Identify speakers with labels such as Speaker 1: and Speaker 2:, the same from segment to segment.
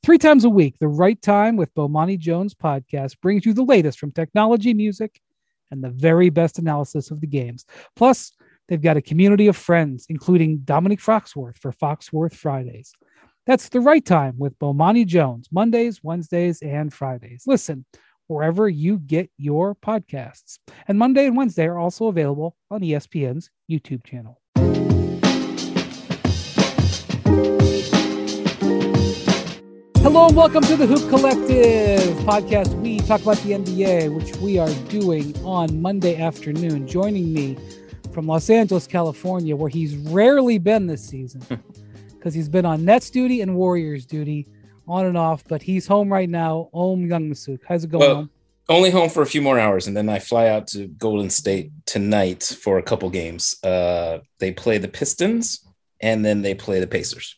Speaker 1: 3 times a week, The Right Time with Bomani Jones podcast brings you the latest from technology, music, and the very best analysis of the games. Plus, they've got a community of friends, including Dominic Foxworth for Foxworth Fridays. That's The Right Time with Bomani Jones, Mondays, Wednesdays, and Fridays. Listen wherever you get your podcasts. And Monday and Wednesday are also available on ESPN's YouTube channel. Hello and welcome to the Hoop Collective podcast. We talk about the NBA, which we are doing on Monday afternoon. Joining me from Los Angeles, California, where he's rarely been this season because he's been on Nets duty and Warriors duty on and off, but he's home right now. Om Youngmisuk. How's it going?
Speaker 2: Well, only home for a few more hours, and then I fly out to Golden State tonight for a couple games. They play the Pistons, and then they play the Pacers.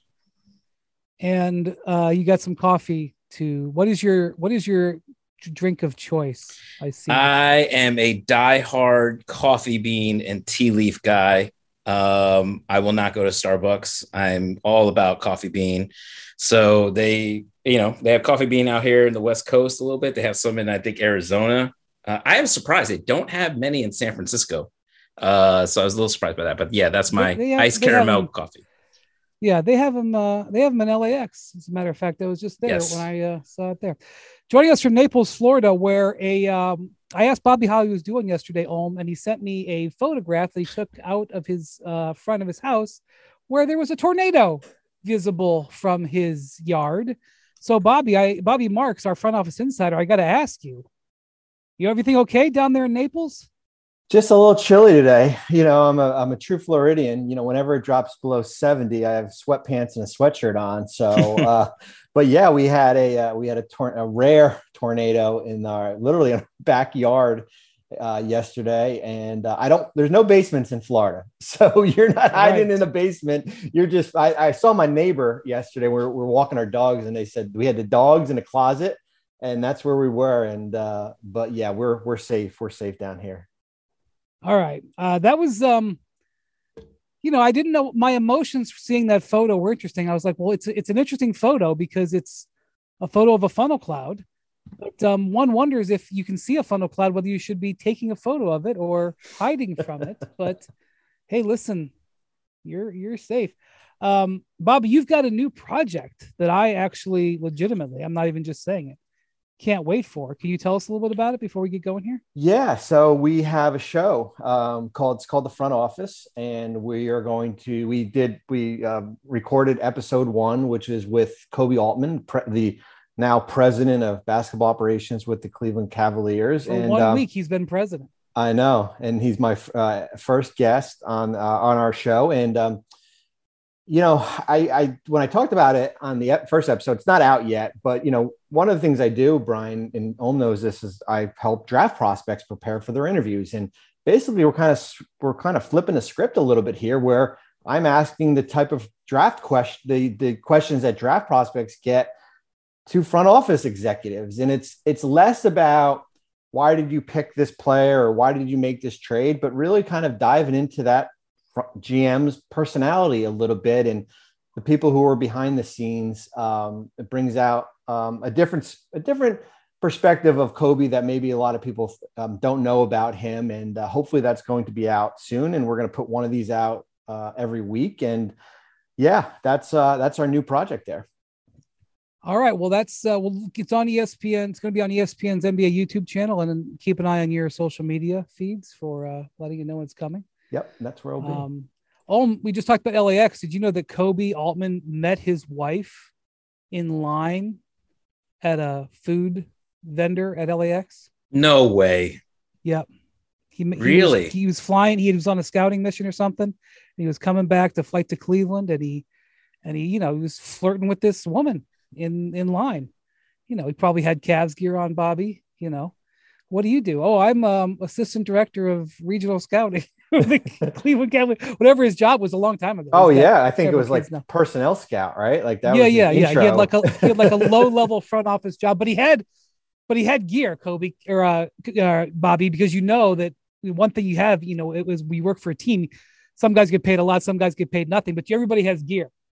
Speaker 1: And you got some coffee too. What is your drink of choice?
Speaker 2: I am a diehard coffee bean and tea leaf guy. I will not go to Starbucks. I'm all about coffee bean. So they have coffee bean out here in the West Coast a little bit. They have some in, I think, Arizona. I am surprised they don't have many in San Francisco. So I was a little surprised by that. But yeah, that's my iced caramel coffee.
Speaker 1: Yeah, they have them. They have them in LAX. As a matter of fact, I was just there when I saw it there. Joining us from Naples, Florida, where I asked Bobby how he was doing yesterday, and he sent me a photograph that he took out of his front of his house, where there was a tornado visible from his yard. So, Bobby Marks, our front office insider, I got to ask you, everything okay down there in Naples?
Speaker 3: Just a little chilly today. I'm a true Floridian. Whenever it drops below 70, I have sweatpants and a sweatshirt on. So, but yeah, we had a rare tornado in our backyard yesterday, and there's no basements in Florida, so you're not hiding in a basement. You're just. I saw my neighbor yesterday. We're walking our dogs, and they said we had the dogs in a closet, and that's where we were. And but yeah, we're safe. We're safe down here.
Speaker 1: All right. That was, I didn't know my emotions seeing that photo were interesting. I was like, well, it's an interesting photo because it's a photo of a funnel cloud. But one wonders if you can see a funnel cloud, whether you should be taking a photo of it or hiding from it. But hey, listen, you're safe. Bobby, you've got a new project that I actually legitimately, I'm not even just saying it, can't wait for. Can you tell us a little bit about it before we get going here?
Speaker 3: Yeah, so we have a show called The Front Office, and we recorded episode 1, which is with Koby Altman, the now president of basketball operations with the Cleveland Cavaliers.
Speaker 1: For 1 week he's been president.
Speaker 3: I know, and he's my first guest on our show. And I when I talked about it on the first episode, it's not out yet, but one of the things I do, Brian, and Om knows this, is I help draft prospects prepare for their interviews. And basically we're kind of flipping the script a little bit here, where I'm asking the type of draft the questions that draft prospects get to front office executives. And it's less about why did you pick this player or why did you make this trade, but really kind of diving into that GM's personality a little bit and the people who are behind the scenes. It brings out a different perspective of Koby that maybe a lot of people don't know about him. And hopefully that's going to be out soon. And we're going to put one of these out every week. And yeah, that's our new project there.
Speaker 1: All right. Well, it's on ESPN. It's going to be on ESPN's NBA YouTube channel, and then keep an eye on your social media feeds for letting you know when it's coming.
Speaker 3: Yep, that's where I'll be.
Speaker 1: We just talked about LAX. Did you know that Koby Altman met his wife in line at a food vendor at LAX?
Speaker 2: No way.
Speaker 1: Yep. He was flying. He was on a scouting mission or something. And he was coming back to flight to Cleveland, and he he was flirting with this woman in line. He probably had Cavs gear on, Bobby. What do you do? Oh, I'm assistant director of regional scouting. The Cleveland Cavaliers, whatever his job was a long time ago.
Speaker 3: Oh yeah, I think it was like personnel scout, right? Like that.
Speaker 1: Yeah. He had like a low level front office job, but he had gear, Koby or Bobby, because that one thing you have, it was we work for a team. Some guys get paid a lot, some guys get paid nothing, but everybody has gear.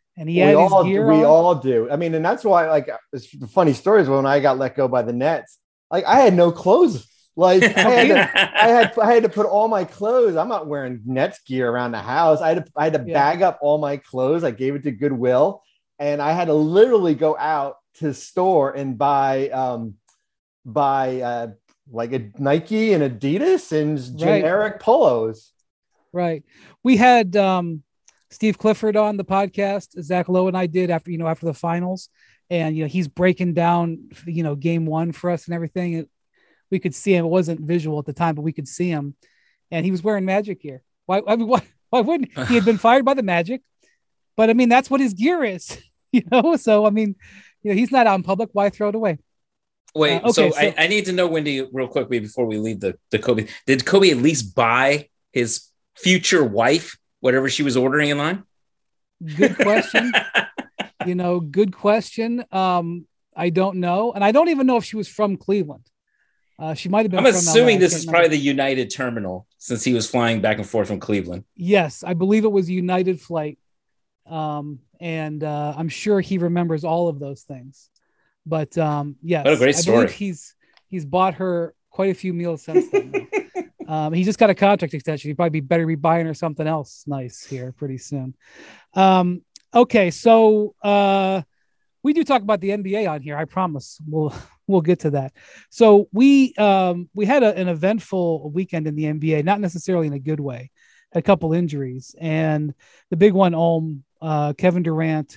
Speaker 1: and he had his gear
Speaker 3: we
Speaker 1: on.
Speaker 3: all do. I mean, and that's why, like, it's the funny stories when I got let go by the Nets. Like, I had no clothes. Like, I had to put all my clothes. I'm not wearing Nets gear around the house. I had to bag up all my clothes. I gave it to Goodwill, and I had to literally go out to the store and buy like a Nike and Adidas and generic polos.
Speaker 1: Right. We had Steve Clifford on the podcast. Zach Lowe and I did after the finals, and he's breaking down game one for us and everything. We could see him. It wasn't visual at the time, but we could see him, and he was wearing Magic gear. Why wouldn't he? Had been fired by the Magic, but I mean that's what his gear is, So I mean, he's not out in public. Why throw it away?
Speaker 2: Wait, so I need to know, Wendy, real quickly before we leave the Kobe. Did Kobe at least buy his future wife whatever she was ordering in line?
Speaker 1: Good question. Good question. I don't know, and I don't even know if she was from Cleveland. She might have been.
Speaker 2: I'm assuming this is probably the United terminal since he was flying back and forth from Cleveland.
Speaker 1: Yes, I believe it was a United flight, and I'm sure he remembers all of those things. But yes,
Speaker 2: what a great story.
Speaker 1: I believe he's bought her quite a few meals since then. He just got a contract extension. He'd probably be better be buying her something else nice here pretty soon. Okay, so we do talk about the NBA on here. I promise we'll get to that. So we had an eventful weekend in the NBA, not necessarily in a good way. A couple injuries, and the big one, Kevin Durant.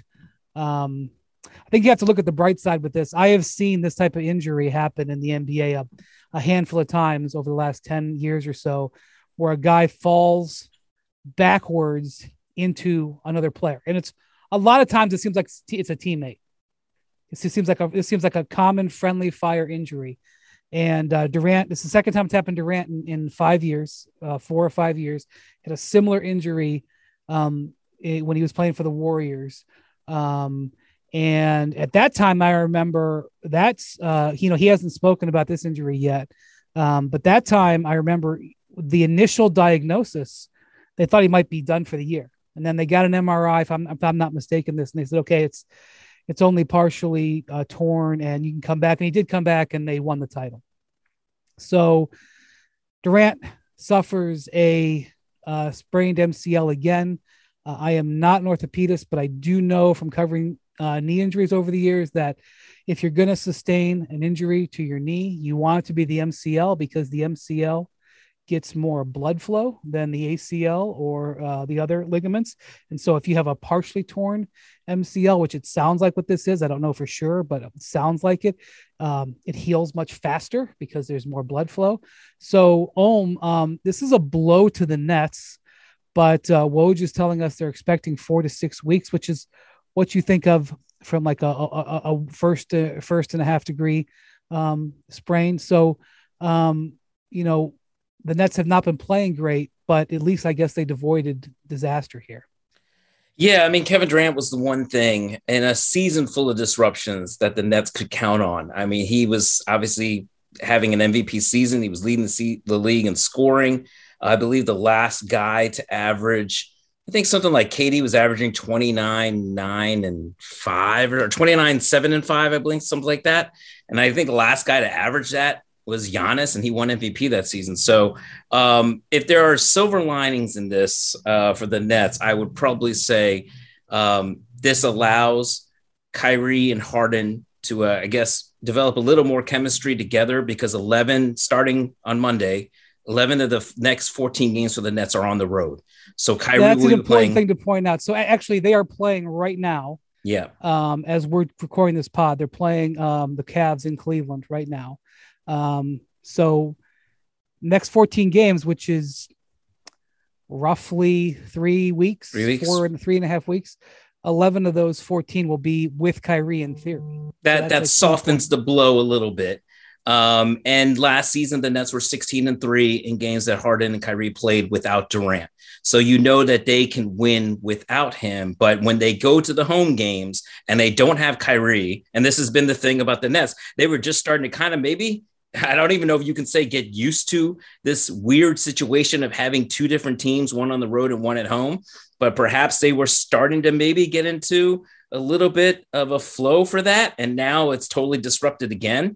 Speaker 1: I think you have to look at the bright side with this. I have seen this type of injury happen in the NBA a handful of times over the last 10 years or so, where a guy falls backwards into another player. And it's a lot of times it seems like it's a teammate. It seems like a common friendly fire injury. And Durant, this is the second time it's happened to Durant in 5 years, 4 or 5 years, had a similar injury when he was playing for the Warriors. And at that time, I remember that's, he hasn't spoken about this injury yet. But that time I remember the initial diagnosis, they thought he might be done for the year. And then they got an MRI, if I'm not mistaken this, and they said, okay, it's only partially torn and you can come back. And he did come back and they won the title. So Durant suffers a sprained MCL again. I am not an orthopedist, but I do know from covering knee injuries over the years that if you're going to sustain an injury to your knee, you want it to be the MCL, because the MCL gets more blood flow than the ACL or the other ligaments. And so if you have a partially torn MCL, which it sounds like what this is, I don't know for sure, but it sounds like it, it heals much faster because there's more blood flow. So this is a blow to the Nets, but Woj is telling us they're expecting 4 to 6 weeks, which is what you think of from like a first and a half degree sprain. So, the Nets have not been playing great, but at least I guess they avoided disaster here.
Speaker 2: Yeah, I mean, Kevin Durant was the one thing in a season full of disruptions that the Nets could count on. I mean, he was obviously having an MVP season. He was leading the league in scoring. I believe the last guy to average, I think something like KD was averaging 29, 9 and 5 or 29, 7 and 5, I believe, something like that. And I think the last guy to average that was Giannis, and he won MVP that season. So if there are silver linings in this for the Nets, I would probably say this allows Kyrie and Harden to, I guess, develop a little more chemistry together, because starting on Monday, 11 of the next 14 games for the Nets are on the road. So Kyrie
Speaker 1: that's
Speaker 2: will
Speaker 1: an
Speaker 2: be
Speaker 1: important
Speaker 2: playing.
Speaker 1: thing to point out. So actually they are playing right now.
Speaker 2: Yeah.
Speaker 1: As we're recording this pod, they're playing the Cavs in Cleveland right now. So next 14 games, which is roughly 3 weeks, 3.5 weeks, 11 of those 14 will be with Kyrie in theory.
Speaker 2: That softens the blow a little bit. And last season, the Nets were 16-3 in games that Harden and Kyrie played without Durant. So you know that they can win without him. But when they go to the home games and they don't have Kyrie, and this has been the thing about the Nets, they were just starting to kind of maybe I don't even know if you can say get used to this weird situation of having two different teams, one on the road and one at home, but perhaps they were starting to maybe get into a little bit of a flow for that. And now it's totally disrupted again.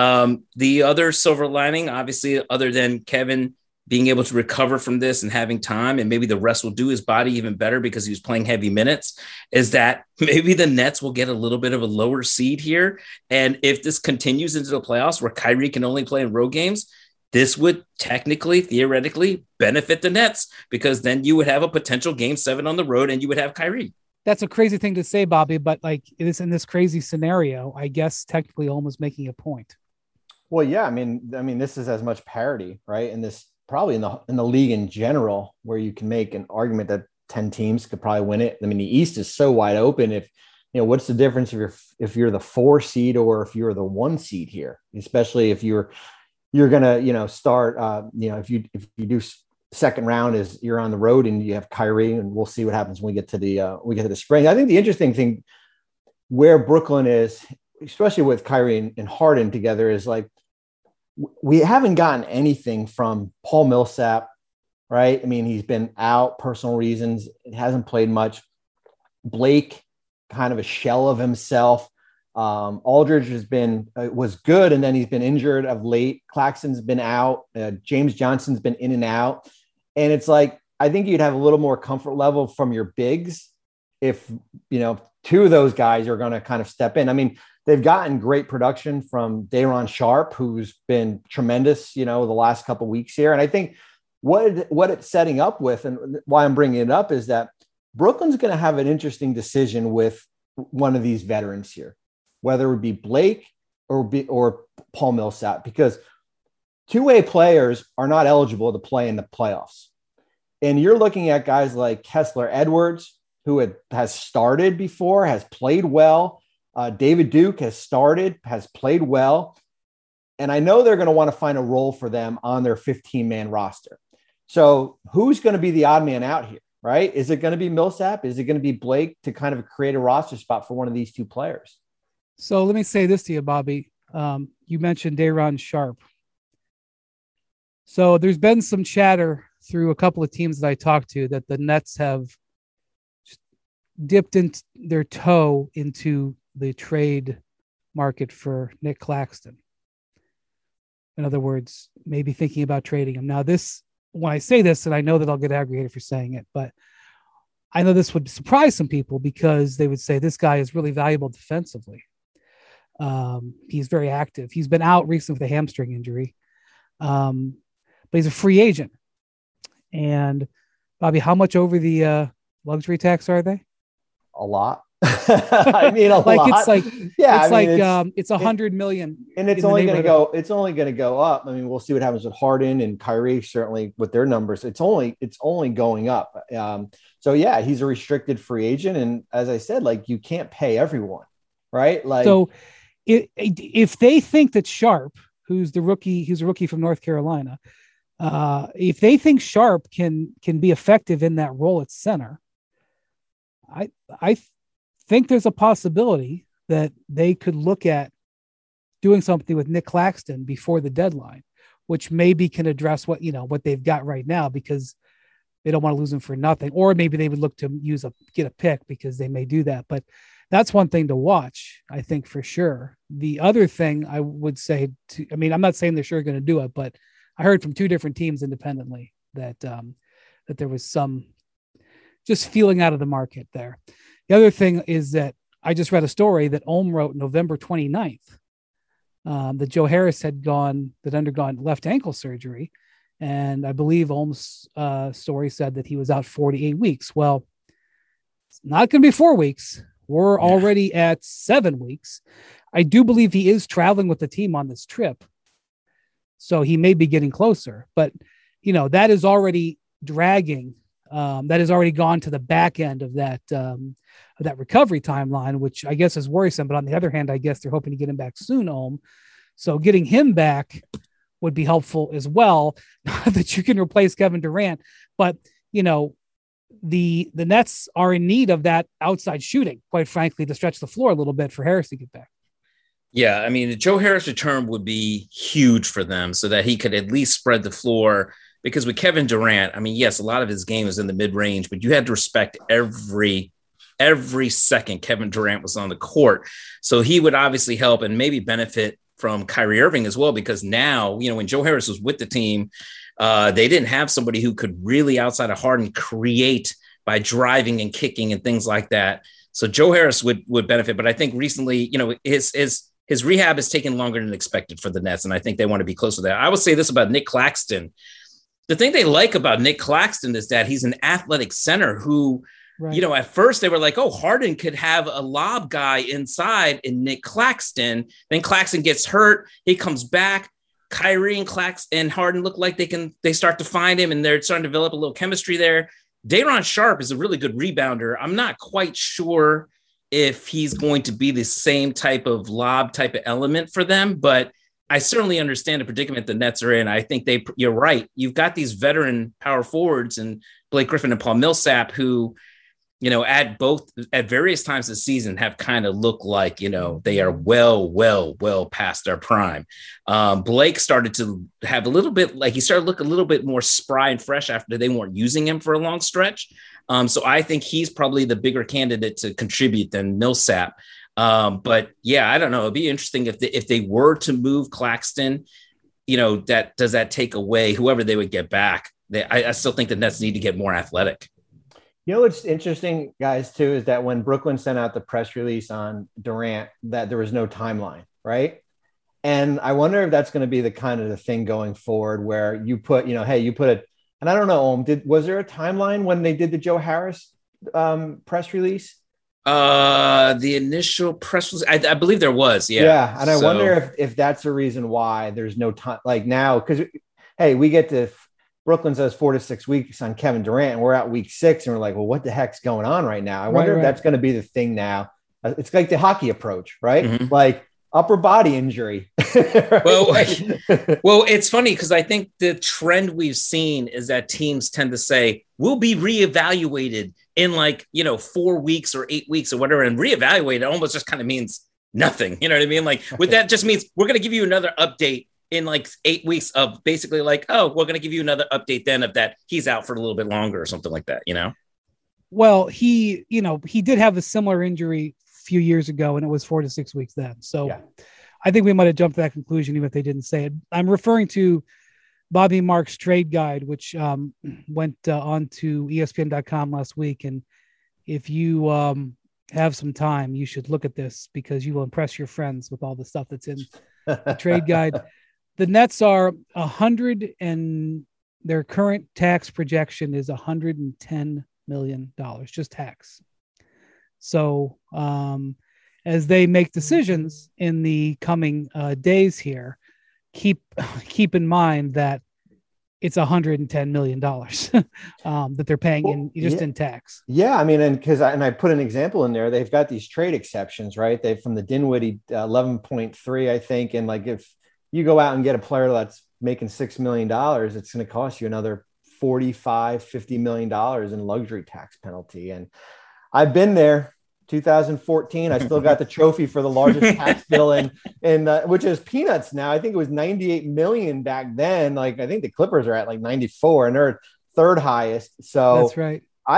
Speaker 2: The other silver lining, obviously, other than Kevin being able to recover from this and having time, and maybe the rest will do his body even better because he was playing heavy minutes, is that maybe the Nets will get a little bit of a lower seed here. And if this continues into the playoffs where Kyrie can only play in road games, this would technically, theoretically benefit the Nets, because then you would have a potential game 7 on the road and you would have Kyrie.
Speaker 1: That's a crazy thing to say, Bobby, but like it is in this crazy scenario, I guess technically almost making a point.
Speaker 3: Well, yeah, I mean, this is as much parity, right? And this probably in the league in general, where you can make an argument that 10 teams could probably win it. I mean, the East is so wide open. If what's the difference if you're the 4 seed or if you're the 1 seed here, especially if you're gonna start if you do second round is you're on the road and you have Kyrie, and we'll see what happens when we get to the spring. I think the interesting thing where Brooklyn is, especially with Kyrie and Harden together, is like we haven't gotten anything from Paul Millsap, right? I mean, he's been out, personal reasons. It hasn't played much. Blake, kind of a shell of himself. Aldridge was good, and then he's been injured of late. Claxton's been out. James Johnson's been in and out. And it's like, I think you'd have a little more comfort level from your bigs if, 2 of those guys are going to kind of step in. I mean, they've gotten great production from Day'Ron Sharpe, who's been tremendous, the last couple of weeks here. And I think what it's setting up with, and why I'm bringing it up, is that Brooklyn's going to have an interesting decision with one of these veterans here, whether it would be Blake or Paul Millsap, because two-way players are not eligible to play in the playoffs. And you're looking at guys like Kessler Edwards, who has started before, has played well. David Duke has played well. And I know they're going to want to find a role for them on their 15-man roster. So who's going to be the odd man out here, right? Is it going to be Millsap? Is it going to be Blake to kind of create a roster spot for one of these 2 players?
Speaker 1: So let me say this to you, Bobby. You mentioned Day'Ron Sharpe. So there's been some chatter through a couple of teams that I talked to that the Nets have dipped in their toe into the trade market for Nick Claxton. In other words, maybe thinking about trading him. Now, when I say this, and I know that I'll get aggravated for saying it, but I know this would surprise some people because they would say this guy is really valuable defensively. He's very active. He's been out recently with a hamstring injury, but he's a free agent. And Bobby, how much over the luxury tax are they?
Speaker 3: A lot. I mean, a lot.
Speaker 1: It's like, yeah, it's $100 million.
Speaker 3: And it's only going to go up. I mean, we'll see what happens with Harden and Kyrie, certainly with their numbers. It's only going up. So yeah, he's a restricted free agent. And as I said, like, you can't pay everyone, right? Like,
Speaker 1: so if they think that Sharpe, who's a rookie from North Carolina, if they think Sharpe can be effective in that role at center, I think there's a possibility that they could look at doing something with Nick Claxton before the deadline, which maybe can address what they've got right now, because they don't want to lose him for nothing. Or maybe they would look to get a pick, because they may do that. But that's one thing to watch, I think, for sure. The other thing I would say I'm not saying they're sure going to do it, but I heard from 2 different teams independently that there was some just feeling out of the market there. The other thing is that I just read a story that Ohm wrote November 29th, that Joe Harris had undergone left ankle surgery. And I believe Ohm's story said that he was out 48 weeks. Well, it's not going to be 4 weeks. We're already at 7 weeks. I do believe he is traveling with the team on this trip, so he may be getting closer, but that is already dragging. That has already gone to the back end of that recovery timeline, which I guess is worrisome. But on the other hand, I guess they're hoping to get him back soon, Ohm. So getting him back would be helpful as well. Not that you can replace Kevin Durant, but the Nets are in need of that outside shooting, quite frankly, to stretch the floor a little bit for Harris to get back.
Speaker 2: Yeah, I mean, the Joe Harris return would be huge for them so that he could at least spread the floor. Because with Kevin Durant, I mean, yes, a lot of his game is in the mid range, but you had to respect every second Kevin Durant was on the court. So he would obviously help and maybe benefit from Kyrie Irving as well, because now, when Joe Harris was with the team, they didn't have somebody who could really, outside of Harden, create by driving and kicking and things like that. So Joe Harris would benefit. But I think recently, his rehab has taken longer than expected for the Nets, and I think they want to be close to that. I would say this about Nick Claxton. The thing they like about Nick Claxton is that he's an athletic center who, right. At first they were like, oh, Harden could have a lob guy inside in Nick Claxton. Then Claxton gets hurt. He comes back. Kyrie and and Harden look like they start to find him, and they're starting to develop a little chemistry there. Day'Ron Sharpe is a really good rebounder. I'm not quite sure if he's going to be the same type of lob type of element for them, but I certainly understand the predicament the Nets are in. I think you're right. You've got these veteran power forwards and Blake Griffin and Paul Millsap who, at various times this season have kind of looked like, they are well past their prime. Blake started to have a little bit, like he started to look a little bit more spry and fresh after they weren't using him for a long stretch. So I think he's probably the bigger candidate to contribute than Millsap. But yeah, I don't know. It'd be interesting if they were to move Claxton, does that take away whoever they would get back? I still think the Nets need to get more athletic.
Speaker 3: What's interesting, guys, too, is that when Brooklyn sent out the press release on Durant, that there was no timeline, right? And I wonder if that's going to be the kind of the thing going forward where you put, and I don't know, was there a timeline when they did the Joe Harris press release?
Speaker 2: The initial press was, I believe there was, yeah.
Speaker 3: Yeah, and I wonder if that's the reason why there's no time, like now, because, hey, we get to Brooklyn says 4 to 6 weeks on Kevin Durant, and we're at week 6, and we're like, well, what the heck's going on right now? I wonder if that's going to be the thing now. It's like the hockey approach, right? Mm-hmm. Like upper body injury.
Speaker 2: Right? Well, it's funny because I think the trend we've seen is that teams tend to say, we'll be reevaluated in 4 weeks or 8 weeks or whatever, and reevaluate almost just kind of means nothing. You know what I mean? Like with that just means we're going to give you another update in 8 weeks of basically we're going to give you another update then of that he's out for a little bit longer or something like that,
Speaker 1: Well, he did have a similar injury a few years ago, and it was 4 to 6 weeks then. So yeah. I think we might have jumped to that conclusion even if they didn't say it. I'm referring to Bobby Marks' trade guide, which went on to ESPN.com last week. And if you have some time, you should look at this because you will impress your friends with all the stuff that's in the trade guide. The Nets are 100 and their current tax projection is $110 million, just tax. So as they make decisions in the coming days here, keep in mind that it's $110 million that they're paying in tax.
Speaker 3: Yeah. I mean, and I put an example in there. They've got these trade exceptions, right? They've from the Dinwiddie 11.3, I think. And if you go out and get a player that's making $6 million, it's going to cost you another $50 million in luxury tax penalty. And I've been there. 2014, I still got the trophy for the largest tax bill in which is peanuts now. I think it was 98 million back then. I think the Clippers are at 94 and they're third highest. So
Speaker 1: that's right.
Speaker 3: I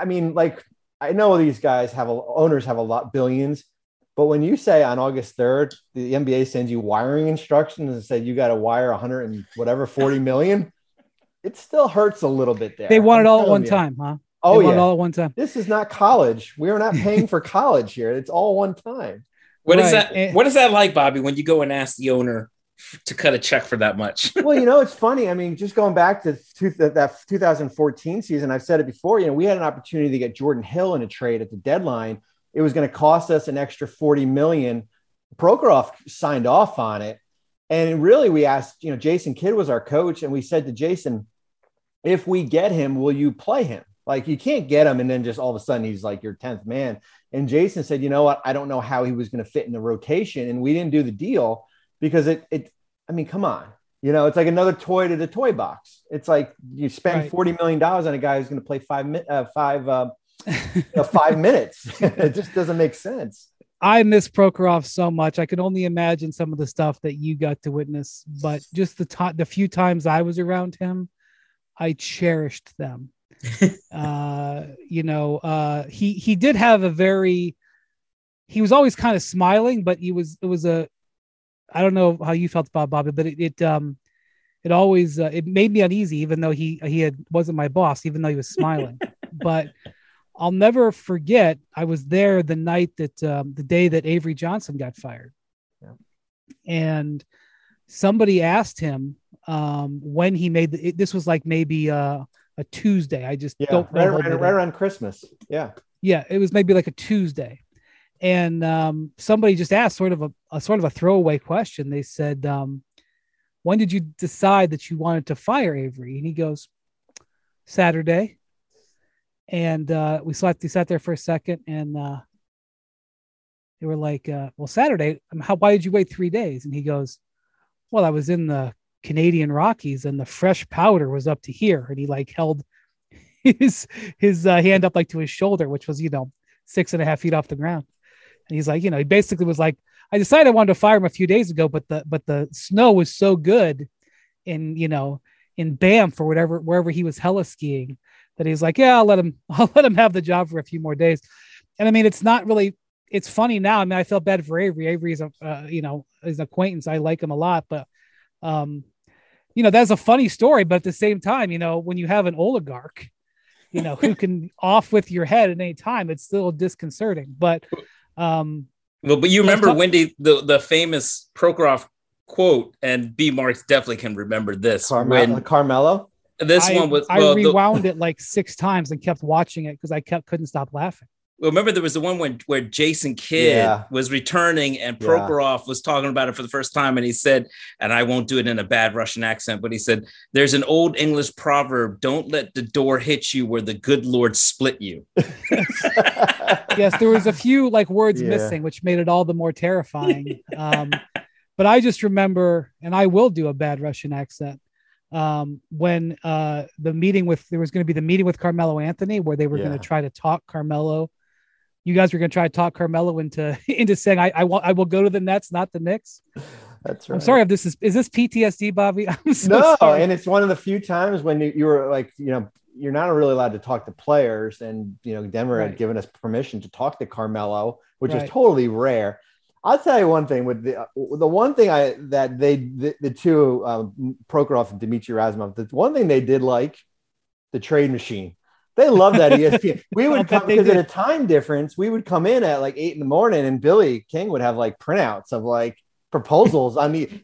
Speaker 3: know these guys owners have a lot billions, but when you say on August 3rd, the NBA sends you wiring instructions and said you got to wire 100 and whatever 40 million, it still hurts a little bit there.
Speaker 1: They want it all at one time, huh?
Speaker 3: Oh, yeah.
Speaker 1: All at one time.
Speaker 3: This is not college. We are not paying for college here. It's all one time.
Speaker 2: What is that? What is that like, Bobby, when you go and ask the owner to cut a check for that much?
Speaker 3: Well, it's funny. I mean, just going back to that 2014 season, I've said it before, we had an opportunity to get Jordan Hill in a trade at the deadline. It was going to cost us an extra $40 million. Prokhorov signed off on it. And really we asked, Jason Kidd was our coach. And we said to Jason, if we get him, will you play him? You can't get him and then just all of a sudden he's your 10th man. And Jason said, you know what? I don't know how he was going to fit in the rotation. And we didn't do the deal because come on. It's like another toy to the toy box. It's like you spend $40 million on a guy who's going to play 5 minutes. It just doesn't make sense.
Speaker 1: I miss Prokhorov so much. I can only imagine some of the stuff that you got to witness, but just the few times I was around him, I cherished them. He did have he was always kind of smiling, but I don't know how you felt about Bobby, but it always it made me uneasy, even though he wasn't my boss, even though he was smiling. But I'll never forget, I was there the night that the day that Avery Johnson got fired. Yeah. And somebody asked him when he made this was like maybe a Tuesday. I just don't know.
Speaker 3: Right around Christmas. Yeah.
Speaker 1: Yeah. It was maybe like a Tuesday. And somebody just asked sort of a throwaway question. They said, when did you decide that you wanted to fire Avery? And he goes, Saturday. And we sat there for a second, and they were like, well, Saturday, why did you wait 3 days? And he goes, well, I was in the Canadian Rockies and the fresh powder was up to here. And he like held his hand up like to his shoulder, which was, 6.5 feet off the ground. And he's like, he basically was like, I decided I wanted to fire him a few days ago, but the snow was so good in Banff or wherever he was heli skiing, that he's like, yeah, I'll let him have the job for a few more days. And I mean, it's funny now. I mean, I felt bad for Avery. Avery is is an acquaintance. I like him a lot, but that's a funny story. But at the same time, when you have an oligarch, who can off with your head at any time, it's still disconcerting. But
Speaker 2: but you remember, Wendy, the famous Prokhorov quote, and B. Marks definitely can remember this.
Speaker 3: Carmelo.
Speaker 1: I rewound it like 6 times and kept watching it because I couldn't stop laughing.
Speaker 2: Well, remember there was the one where Jason Kidd was returning and Prokhorov was talking about it for the first time, and he said, and I won't do it in a bad Russian accent, but he said, there's an old English proverb, don't let the door hit you where the good Lord split you.
Speaker 1: Yes, there was a few like words missing, which made it all the more terrifying. But I just remember, and I will do a bad Russian accent, when there was going to be the meeting with Carmelo Anthony, where they were going to try to talk Carmelo. You guys were going to try to talk Carmelo into saying, I will go to the Nets, not the Knicks.
Speaker 3: That's right.
Speaker 1: I'm sorry if this is this PTSD, Bobby? I'm
Speaker 3: so
Speaker 1: sorry.
Speaker 3: And it's one of the few times when you were like, you're not really allowed to talk to players, and Denver had given us permission to talk to Carmelo, which is totally rare. I'll tell you one thing with the one thing the two Prokhorov and Dmitry Razumov, the one thing they did like, the trade machine. They love that ESPN. We would come because at a time difference, we would come in at like 8 a.m. and Billy King would have like printouts of like proposals on the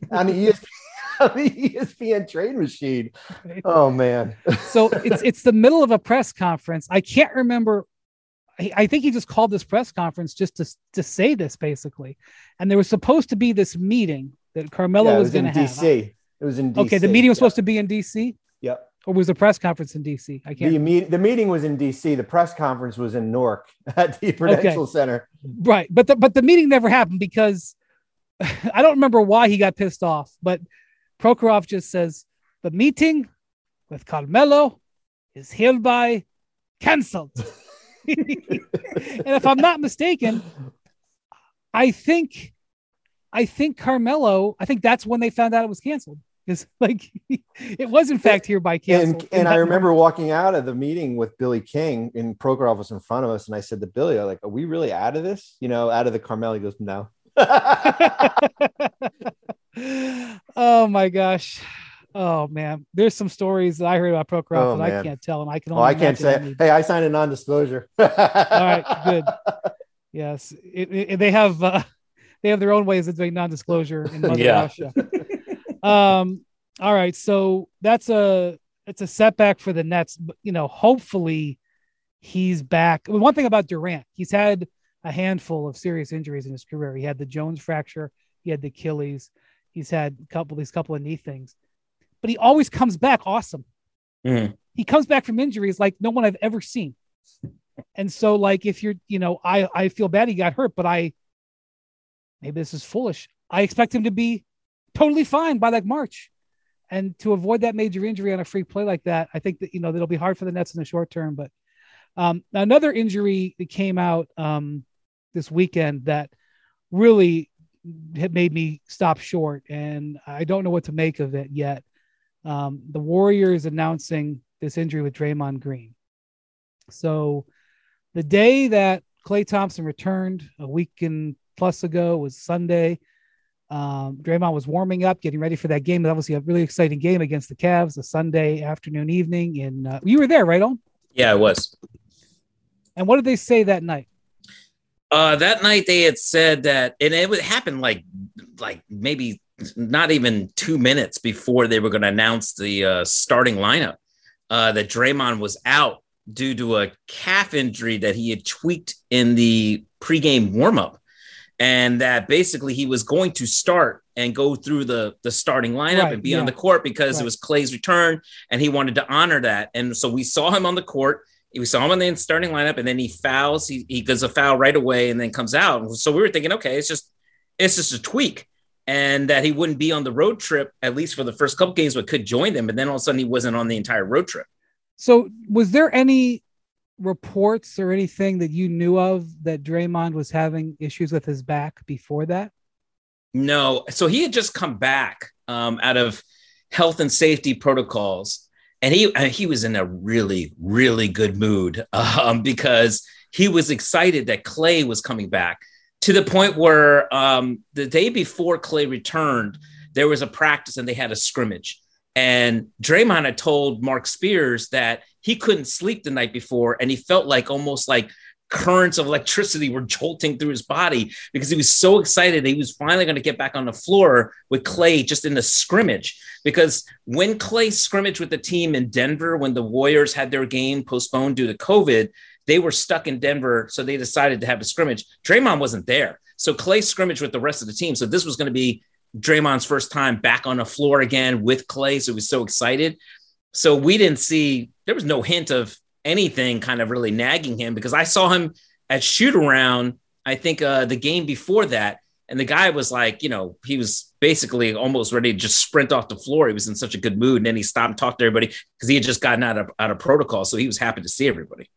Speaker 3: ESPN trade machine. Oh man.
Speaker 1: So it's the middle of a press conference. I can't remember. I think he just called this press conference just to say this basically. And there was supposed to be this meeting that Carmelo was going to have.
Speaker 3: DC. It was in DC.
Speaker 1: Okay. The meeting was supposed to be in DC.
Speaker 3: Yep.
Speaker 1: Or was the press conference in DC? I can't.
Speaker 3: The meeting was in DC. The press conference was in Newark at the Prudential Center.
Speaker 1: Right. But the meeting never happened because I don't remember why he got pissed off, but Prokhorov just says the meeting with Carmelo is hereby canceled. And if I'm not mistaken, I think Carmelo, I think that's when they found out it was canceled. Because like it was in fact hereby canceled.
Speaker 3: And I remember walking out of the meeting with Billy King, and Prokhorov was in front of us, and I said to Billy, like, are we really out of this? Out of the Carmelo? He goes, no.
Speaker 1: Oh my gosh. Oh man, there's some stories that I heard about Prokhorov that I can't tell, and I can only
Speaker 3: I can't say. Hey, I signed a non-disclosure.
Speaker 1: All right, good. Yes, they have their own ways of doing non-disclosure in Mother Russia. All right, so it's a setback for the Nets, but hopefully he's back. I mean, one thing about Durant, he's had a handful of serious injuries in his career. He had the Jones fracture, he had the Achilles, he's had these couple of knee things, but he always comes back awesome. Mm-hmm. He comes back from injuries like no one I've ever seen. And so like, if you're, I feel bad he got hurt, but maybe this is foolish. I expect him to be totally fine by like March, and to avoid that major injury on a free play like that, I think that, that'll be hard for the Nets in the short term. But another injury that came out this weekend that really had made me stop short, and I don't know what to make of it yet. The Warriors announcing this injury with Draymond Green. So the day that Klay Thompson returned a week and plus ago was Sunday. Draymond was warming up, getting ready for that game. That was a really exciting game against the Cavs, a Sunday afternoon, evening. And you were there, right, On?
Speaker 2: Yeah, I was.
Speaker 1: And what did they say that night?
Speaker 2: That night they had said that, and it would happen like maybe not even 2 minutes before they were going to announce the starting lineup, that Draymond was out due to a calf injury that he had tweaked in the pregame warmup, and that basically he was going to start and go through the starting lineup and be on the court because it was Klay's return, and he wanted to honor that. And so we saw him on the court. We saw him in the starting lineup, and then he fouls. He does a foul right away and then comes out. So we were thinking, okay, it's just a tweak, and that he wouldn't be on the road trip, at least for the first couple games, but could join them. But then all of a sudden he wasn't on the entire road trip.
Speaker 1: So was there any reports or anything that you knew of that Draymond was having issues with his back before that?
Speaker 2: No. So he had just come back out of health and safety protocols. And he was in a really, really good mood because he was excited that Klay was coming back, to the point where the day before Klay returned, there was a practice and they had a scrimmage. And Draymond had told Mark Spears that he couldn't sleep the night before, and he felt like almost like currents of electricity were jolting through his body because he was so excited that he was finally going to get back on the floor with Klay just in the scrimmage. Because when Klay scrimmaged with the team in Denver, when the Warriors had their game postponed due to COVID, they were stuck in Denver, so they decided to have a scrimmage. Draymond wasn't there, so Klay scrimmaged with the rest of the team. So this was going to be Draymond's first time back on the floor again with Klay, so he was so excited. So we didn't see, there was no hint of anything kind of really nagging him, because I saw him at shoot around, I think the game before that, and the guy was like, he was basically almost ready to just sprint off the floor. He was in such a good mood, and then he stopped and talked to everybody because he had just gotten out of protocol, so he was happy to see everybody.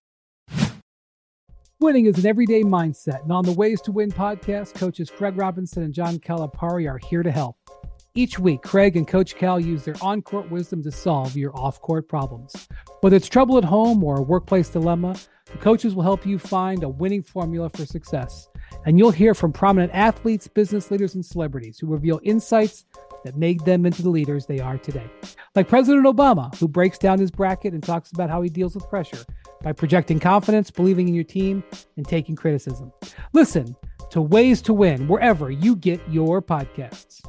Speaker 1: Winning is an everyday mindset, and on the Ways to Win podcast, coaches Craig Robinson and John Calipari are here to help. Each week, Craig and Coach Cal use their on-court wisdom to solve your off-court problems. Whether it's trouble at home or a workplace dilemma, the coaches will help you find a winning formula for success. And you'll hear from prominent athletes, business leaders, and celebrities who reveal insights that made them into the leaders they are today. Like President Obama, who breaks down his bracket and talks about how he deals with pressure by projecting confidence, believing in your team, and taking criticism. Listen to Ways to Win wherever you get your podcasts.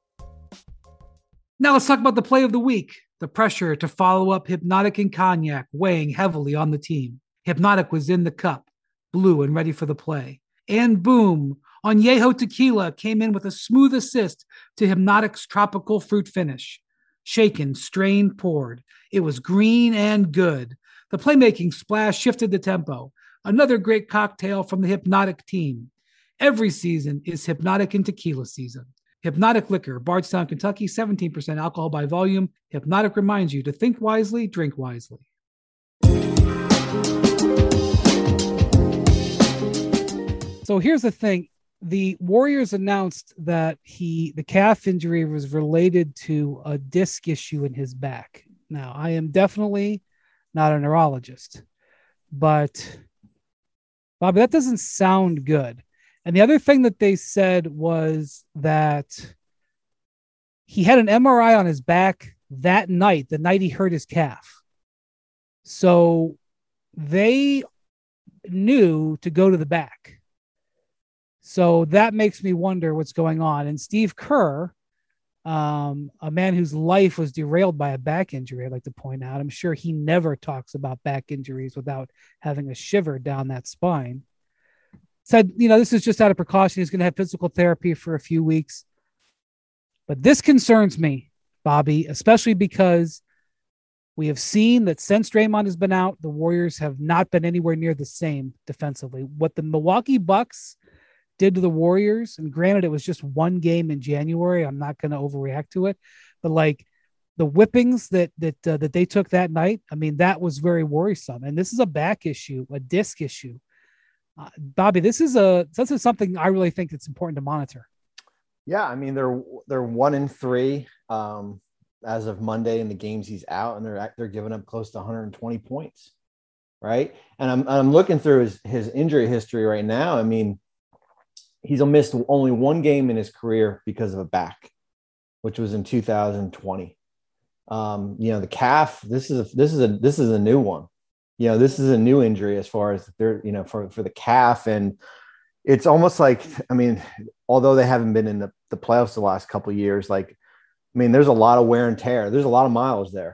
Speaker 1: Now let's talk about the play of the week. The pressure to follow up Hypnotic and Cognac weighing heavily on the team. Hypnotic was in the cup, blue and ready for the play. And boom, Añejo Tequila came in with a smooth assist to Hypnotic's tropical fruit finish. Shaken, strained, poured. It was green and good. The playmaking splash shifted the tempo. Another great cocktail from the Hypnotic team. Every season is Hypnotic and Tequila season. Hypnotic Liquor, Bardstown, Kentucky, 17% alcohol by volume. Hypnotic reminds you to think wisely, drink wisely. So here's the thing. The Warriors announced that the calf injury was related to a disc issue in his back. Now, I am definitely not a neurologist, but Bobby, that doesn't sound good. And the other thing that they said was that he had an MRI on his back that night, the night he hurt his calf. So they knew to go to the back. So that makes me wonder what's going on. And Steve Kerr, a man whose life was derailed by a back injury, I'd like to point out, I'm sure he never talks about back injuries without having a shiver down that spine, said, this is just out of precaution. He's going to have physical therapy for a few weeks. But this concerns me, Bobby, especially because we have seen that since Draymond has been out, the Warriors have not been anywhere near the same defensively. What the Milwaukee Bucks did to the Warriors, and granted, it was just one game in January, I'm not going to overreact to it, but like the whippings that they took that night, I mean, that was very worrisome. And this is a back issue, a disc issue. Bobby, this is something I really think it's important to monitor.
Speaker 3: Yeah, I mean they're 1-3 as of Monday in the games he's out, and they're giving up close to 120 points, right? And I'm looking through his injury history right now. I mean, he's missed only one game in his career because of a back, which was in 2020. The calf. This is a new one. This is a new injury as far as they're for the calf, and it's almost like, I mean, although they haven't been in the playoffs the last couple of years, like, I mean, there's a lot of wear and tear. There's a lot of miles there.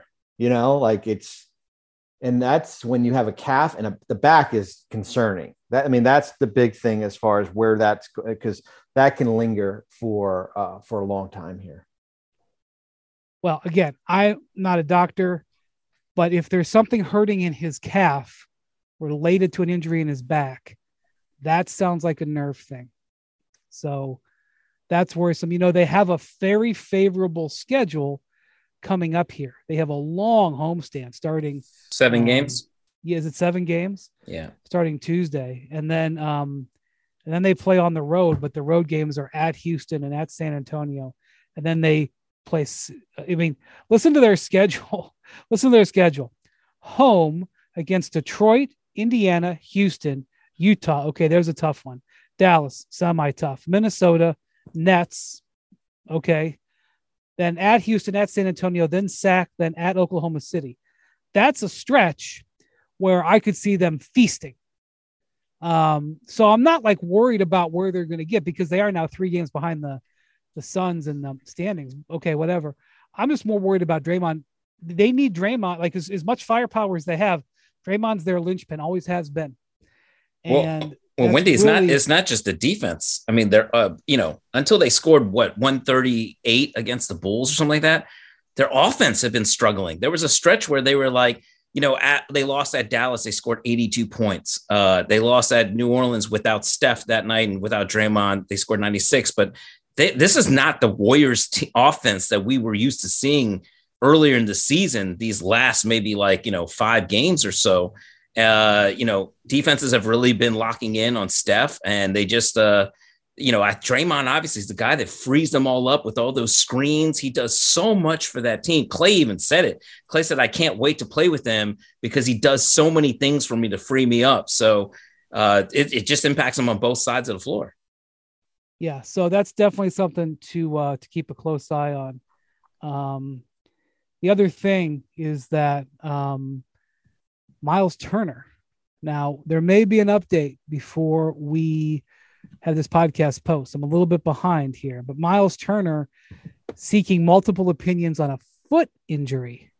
Speaker 3: And that's when you have a calf, and the back is concerning. That's the big thing as far as where that's, because that can linger for a long time here.
Speaker 1: Well, again, I'm not a doctor, but if there's something hurting in his calf related to an injury in his back, that sounds like a nerve thing. So that's worrisome. They have a very favorable schedule coming up here. They have a long homestand starting
Speaker 2: 7 games.
Speaker 1: Yeah, is it 7 games?
Speaker 2: Yeah,
Speaker 1: starting Tuesday, and then they play on the road. But the road games are at Houston and at San Antonio, and then they play. I mean, listen to their schedule. Listen to their schedule. Home against Detroit, Indiana, Houston, Utah. Okay, there's a tough one. Dallas, semi-tough. Minnesota, Nets. Okay. Then at Houston, at San Antonio, then Sac, then at Oklahoma City. That's a stretch where I could see them feasting. So I'm not like worried about where they're going to get, because they are now 3 games behind the Suns in the standings. Okay, whatever. I'm just more worried about Draymond. They need Draymond, like as much firepower as they have. Draymond's their linchpin, always has been. And
Speaker 2: Wendy, it's not just the defense. I mean, they're until they scored 138 against the Bulls or something like that, their offense had been struggling. There was a stretch where they were like, they lost at Dallas, they scored 82 points. They lost at New Orleans without Steph that night, and without Draymond, they scored 96. But this is not the Warriors offense that we were used to seeing earlier in the season. These last maybe 5 games or so. Defenses have really been locking in on Steph, and they just, Draymond obviously is the guy that frees them all up with all those screens. He does so much for that team. Clay even said it. Clay said, I can't wait to play with him because he does so many things for me to free me up. So it just impacts him on both sides of the floor.
Speaker 1: Yeah. So that's definitely something to keep a close eye on. The other thing is that, Miles Turner. Now, there may be an update before we have this podcast post. I'm a little bit behind here, but Miles Turner seeking multiple opinions on a foot injury.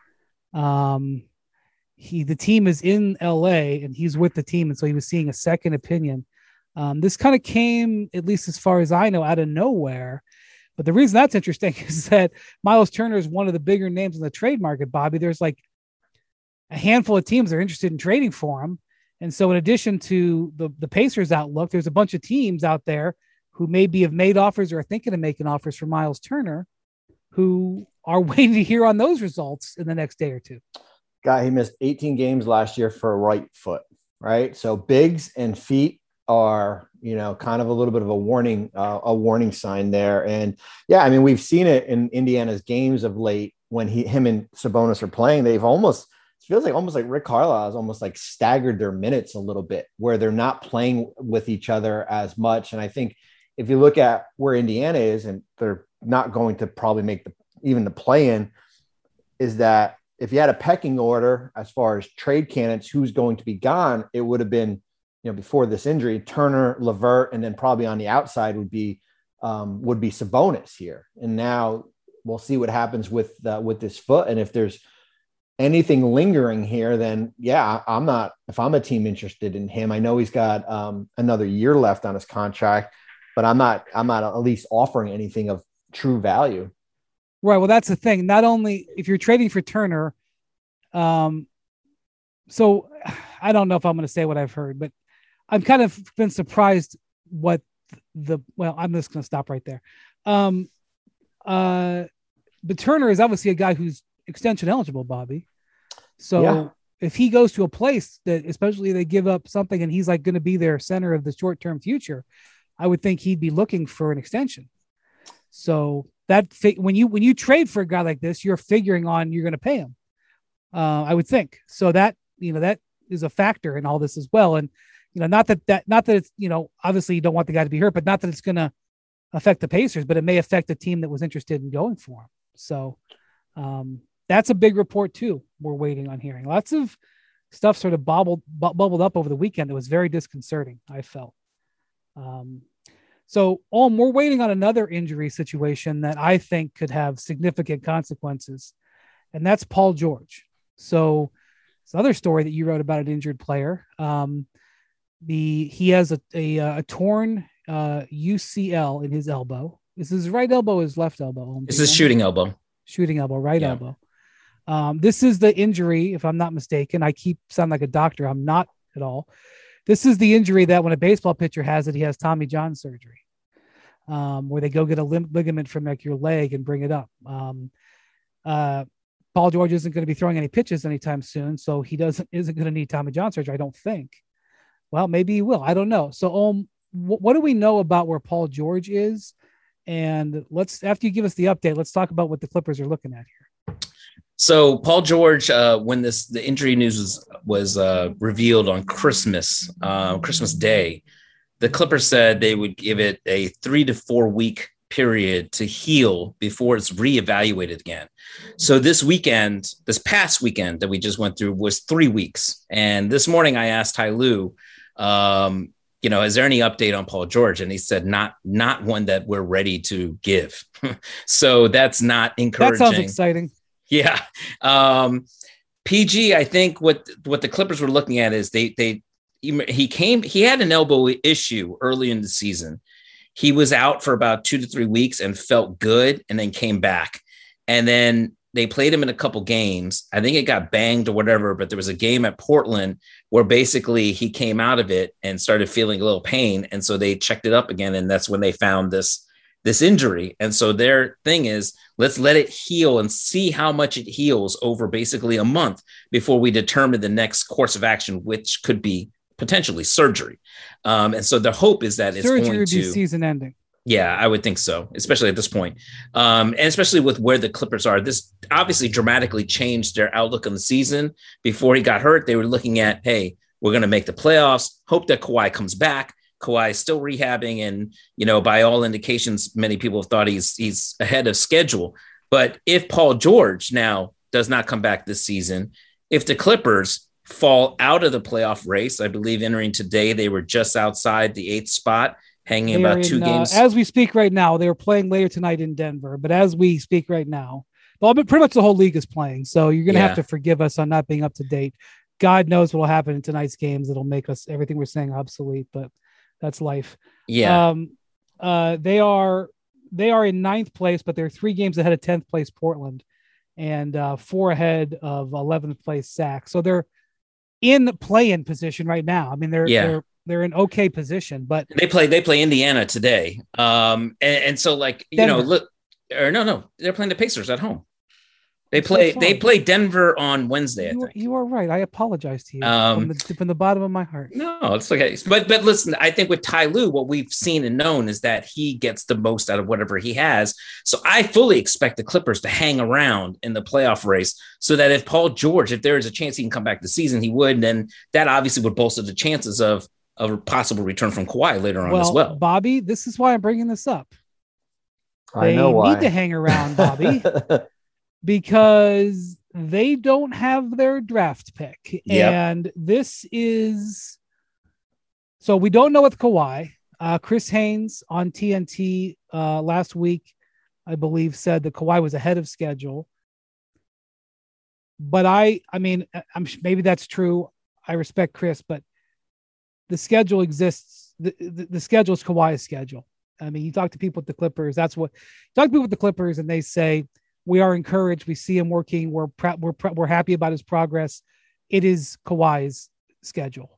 Speaker 1: The team is in LA and he's with the team, and so he was seeing a second opinion. This kind of came, at least as far as I know, out of nowhere. But the reason that's interesting is that Miles Turner is one of the bigger names in the trade market, Bobby. There's like a handful of teams that are interested in trading for him. And so in addition to the Pacers outlook, there's a bunch of teams out there who maybe have made offers or are thinking of making offers for Miles Turner, who are waiting to hear on those results in the next day or two.
Speaker 3: Guy, he missed 18 games last year for a right foot, right? So bigs and feet are, kind of a little bit of a warning sign there. And yeah, I mean, we've seen it in Indiana's games of late when him and Sabonis are playing. Feels like almost like Rick Carlisle has almost like staggered their minutes a little bit, where they're not playing with each other as much. And I think if you look at where Indiana is, and they're not going to probably make the play-in, is that if you had a pecking order as far as trade candidates, who's going to be gone, it would have been, before this injury, Turner, LeVert, and then probably on the outside would be Sabonis here. And now we'll see what happens with this foot, and if there's anything lingering here, then yeah, if I'm a team interested in him, I know he's got another year left on his contract, but I'm not at least offering anything of true value.
Speaker 1: Right. Well, that's the thing. Not only if you're trading for Turner, so I don't know if I'm going to say what I've heard, but I've kind of been surprised I'm just going to stop right there. But Turner is obviously a guy who's extension eligible, Bobby. So if he goes to a place that, especially they give up something and he's like going to be their center of the short-term future, I would think he'd be looking for an extension. So that when you trade for a guy like this, you're figuring on you're going to pay him. I would think so. That that is a factor in all this as well. And not that it's obviously you don't want the guy to be hurt, but not that it's going to affect the Pacers, but it may affect the team that was interested in going for him. So that's a big report too. We're waiting on hearing lots of stuff sort of bubbled up over the weekend. That was very disconcerting, I felt. So we're waiting on another injury situation that I think could have significant consequences, and that's Paul George. So it's another story that you wrote about an injured player. He has a torn UCL in his elbow. Is his right elbow, his left elbow?
Speaker 2: This is shooting elbow.
Speaker 1: Shooting elbow, right elbow. This is the injury, if I'm not mistaken. I keep sounding like a doctor. I'm not at all. This is the injury that when a baseball pitcher has it, he has Tommy John surgery, where they go get a ligament from like your leg and bring it up. Paul George isn't going to be throwing any pitches anytime soon, so he isn't going to need Tommy John surgery, I don't think. Well, maybe he will. I don't know. So, what do we know about where Paul George is? And after you give us the update, let's talk about what the Clippers are looking at here.
Speaker 2: So Paul George, when the injury news was revealed on Christmas Day, the Clippers said they would give it a 3 to 4 week period to heal before it's reevaluated again. So this past weekend that we just went through was 3 weeks. And this morning I asked Ty Lue, is there any update on Paul George? And he said, not one that we're ready to give. So that's not encouraging.
Speaker 1: That sounds exciting.
Speaker 2: Yeah. PG, I think what the Clippers were looking at is he had an elbow issue early in the season. He was out for about 2 to 3 weeks and felt good and then came back. And then they played him in a couple games. I think it got banged or whatever, but there was a game at Portland where basically he came out of it and started feeling a little pain. And so they checked it up again. And that's when they found this injury. And so their thing is, let's let it heal and see how much it heals over basically a month before we determine the next course of action, which could be potentially surgery. And so the hope is that
Speaker 1: surgery
Speaker 2: it's going
Speaker 1: would
Speaker 2: to
Speaker 1: be season ending.
Speaker 2: Yeah, I would think so, especially at this point. And especially with where the Clippers are. This obviously dramatically changed their outlook on the season. Before he got hurt, they were looking at, hey, we're going to make the playoffs, hope that Kawhi comes back. Kawhi is still rehabbing. And, by all indications, many people have thought he's ahead of schedule. But if Paul George now does not come back this season, if the Clippers fall out of the playoff race, I believe entering today, they were just outside the 8th spot, hanging about 2 games.
Speaker 1: As we speak right now, they are playing later tonight in Denver, but as we speak right now, pretty much the whole league is playing. So you're going to have to forgive us on not being up to date. God knows what will happen in tonight's games. It'll make everything we're saying obsolete, but that's life.
Speaker 2: Yeah.
Speaker 1: They are in 9th place, but they're 3 games ahead of 10th place Portland and 4 ahead of 11th place Sac. So they're in the play-in position right now. I mean, they're in okay position, but
Speaker 2: they play Indiana today. And so Denver. They're playing the Pacers at home. They play Denver on Wednesday.
Speaker 1: You are right. I apologize to you from the bottom of my heart.
Speaker 2: No, it's okay. But listen, I think with Ty Lue, what we've seen and known is that he gets the most out of whatever he has. So I fully expect the Clippers to hang around in the playoff race so that if Paul George, if there is a chance he can come back this season, he would. And then that obviously would bolster the chances of a possible return from Kawhi later on as well.
Speaker 1: Bobby, this is why I'm bringing this up.
Speaker 3: I know why.
Speaker 1: They need to hang around, Bobby. Because they don't have their draft pick.
Speaker 2: Yep.
Speaker 1: And this is so we don't know with Kawhi. Chris Haynes on TNT last week, I believe, said that Kawhi was ahead of schedule. But I'm maybe that's true. I respect Chris, but the schedule exists. The schedule is Kawhi's schedule. I mean, you talk to people at the Clippers. Talk to people at the Clippers, and they say, we are encouraged. We see him working. We're happy about his progress. It is Kawhi's schedule.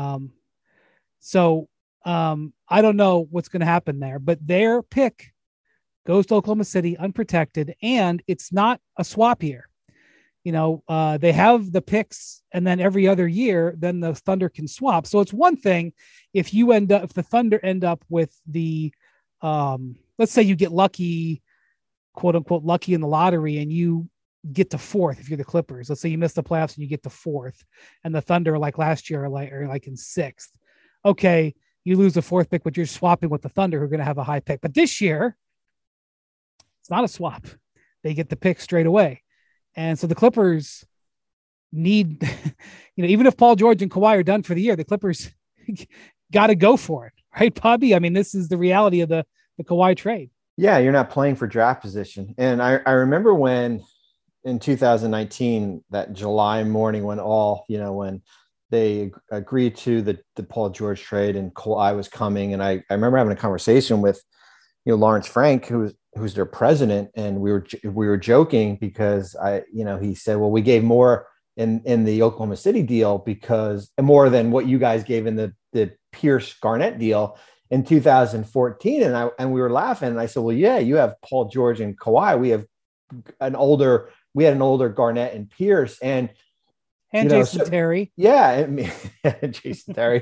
Speaker 1: So I don't know what's going to happen there, but their pick goes to Oklahoma City unprotected, and it's not a swap year. they have the picks, and then every other year, then the Thunder can swap. So it's one thing if the Thunder end up with the, let's say you get lucky, quote unquote, lucky in the lottery, and you get to fourth. If you're the Clippers, let's say you miss the playoffs and you get to fourth, and the Thunder, like last year, are like in sixth. Okay, you lose the fourth pick, but you're swapping with the Thunder, who are going to have a high pick. But this year, it's not a swap. They get the pick straight away. And so the Clippers need, even if Paul George and Kawhi are done for the year, the Clippers got to go for it. Right, Bobby? I mean, this is the reality of the Kawhi trade.
Speaker 3: Yeah, you're not playing for draft position. And I remember when in 2019, that July morning when they agreed to the Paul George trade and Kawhi was coming. And I remember having a conversation with, Lawrence Frank, who's their president. And we were joking because he said, well, we gave more in the Oklahoma City deal because more than what you guys gave in the Pierce Garnett deal in 2014. And we were laughing. And I said, well, yeah, you have Paul George and Kawhi. We had an older Garnett and Pierce and
Speaker 1: Jason Terry.
Speaker 3: Yeah. Jason Terry.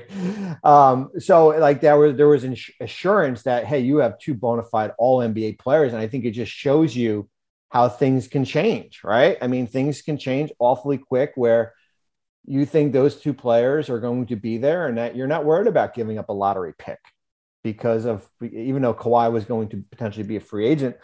Speaker 3: So like there was an assurance that, hey, you have two bona fide all NBA players. And I think it just shows you how things can change, right? I mean, things can change awfully quick where you think those two players are going to be there and that you're not worried about giving up a lottery pick because of, even though Kawhi was going to potentially be a free agent,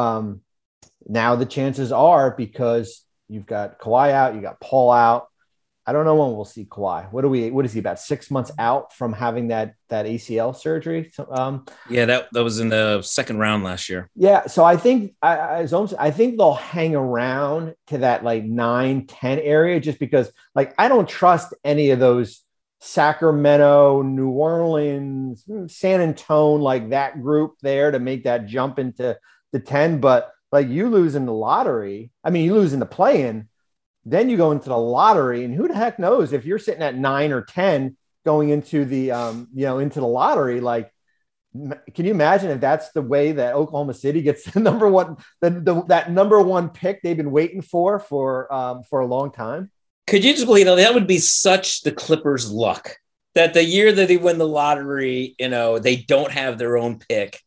Speaker 3: now the chances are, because you've got Kawhi out, you got Paul out. I don't know when we'll see Kawhi. What is he, about 6 months out from having that ACL surgery?
Speaker 2: Yeah, that was in the second round last year.
Speaker 3: Yeah. So I think I think they'll hang around to that like 9-10 area just because like, I don't trust any of those Sacramento, New Orleans, San Antonio, like that group there to make that jump into the 10. But like you lose in the lottery, you lose in the play-in, then you go into the lottery, and who the heck knows if you're sitting at 9 or 10 going into the into the lottery. Like, can you imagine if that's the way that Oklahoma City gets the number one, that number one pick they've been waiting for a long time?
Speaker 2: Could you just believe that would be such the Clippers' luck that the year that they win the lottery, they don't have their own pick.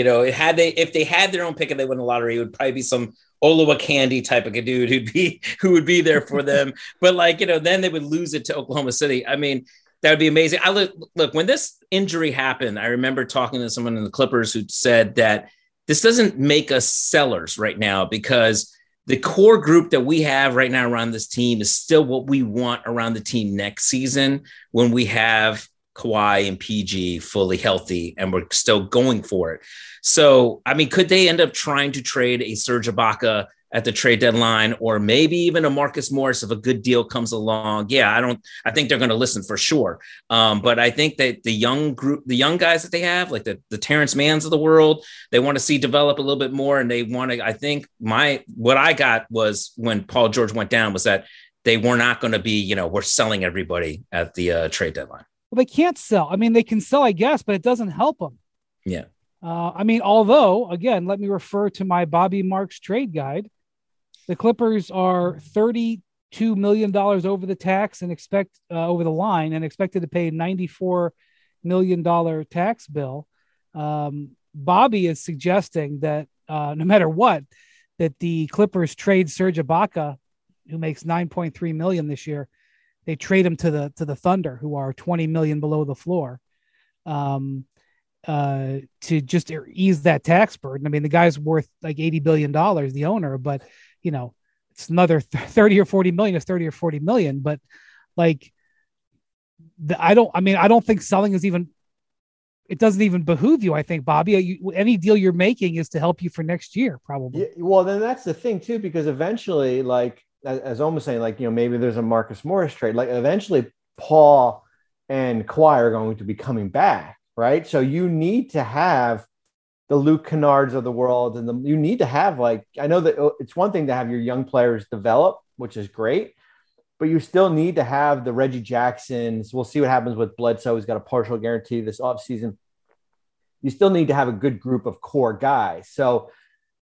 Speaker 2: If they had their own pick and they win the lottery, it would probably be some Olowokandi type of a dude who would be there for them. But then they would lose it to Oklahoma City. I mean, that would be amazing. Look, when this injury happened, I remember talking to someone in the Clippers who said that this doesn't make us sellers right now because the core group that we have right now around this team is still what we want around the team next season when we have Kawhi and PG fully healthy and we're still going for it. So, could they end up trying to trade a Serge Ibaka at the trade deadline or maybe even a Marcus Morris if a good deal comes along? Yeah, I think they're going to listen for sure. But I think that the young guys that they have, like the Terrence Manns of the world, they want to see develop a little bit more. And they want to, I think what I got was when Paul George went down was that they were not going to be, we're selling everybody at the trade deadline.
Speaker 1: Well, they can't sell. They can sell, I guess, but it doesn't help them.
Speaker 2: Yeah.
Speaker 1: Although, again, let me refer to my Bobby Marks trade guide. The Clippers are $32 million over the tax and over the line and expected to pay a $94 million tax bill. Bobby is suggesting that no matter what, that the Clippers trade Serge Ibaka, who makes $9.3 million this year. They trade him to the Thunder, who are $20 million below the floor, to just ease that tax burden. The guy's worth like $80 billion, the owner, but it's another 30 or 40 million is 30 or 40 million. But like, I don't think selling is even, it doesn't even behoove you. I think, Bobby, any deal you're making is to help you for next year, probably.
Speaker 3: Yeah, well, then that's the thing too, because eventually, like, as almost saying, like, maybe there's a Marcus Morris trade, like eventually Paul and Kawhi are going to be coming back, right? So you need to have the Luke Kennards of the world, and you need to have, like, I know that it's one thing to have your young players develop, which is great, but you still need to have the Reggie Jacksons. We'll see what happens with Bledsoe. He's got a partial guarantee this offseason. You still need to have a good group of core guys. So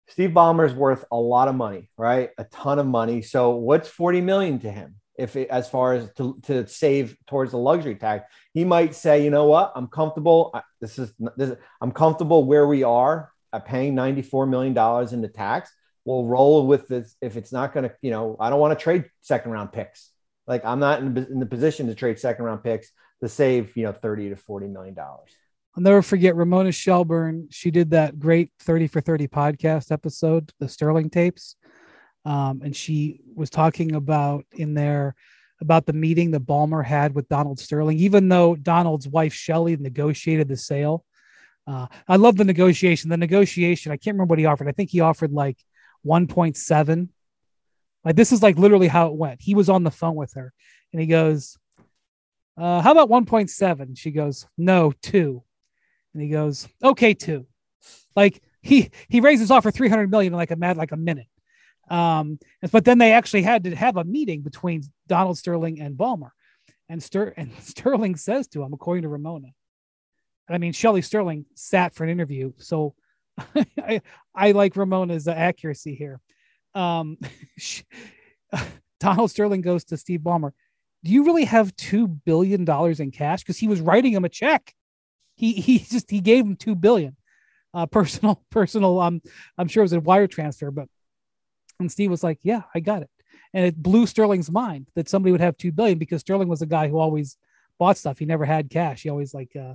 Speaker 3: Steve Ballmer's worth a lot of money, right? A ton of money. So what's 40 million to him? As far as to save towards the luxury tax, he might say, you know what, I'm comfortable. I'm comfortable where we are at paying $94 million in the tax. We'll roll with this. If it's not going to, I don't want to trade second round picks. Like I'm not in the position to trade second round picks to save, $30 to $40 million.
Speaker 1: I'll never forget Ramona Shelburne. She did that great 30 for 30 podcast episode, the Sterling tapes. And she was talking about the meeting that Ballmer had with Donald Sterling, even though Donald's wife, Shelley, negotiated the sale. I love the negotiation. I can't remember what he offered. I think he offered like 1.7. Like this is like literally how it went. He was on the phone with her and he goes, how about 1.7? She goes, no, 2. And he goes, okay, 2. Like he raised his offer 300 million in like a minute. But then they actually had to have a meeting between Donald Sterling and Ballmer, and Sterling says to him, according to Ramona, Shelley Sterling sat for an interview. So I like Ramona's accuracy here. Donald Sterling goes to Steve Ballmer, do you really have $2 billion in cash? Cause he was writing him a check. He gave him $2 billion, personal. I'm sure it was a wire transfer, and Steve was like, yeah, I got it. And it blew Sterling's mind that somebody would have $2 billion, because Sterling was a guy who always bought stuff. He never had cash. He always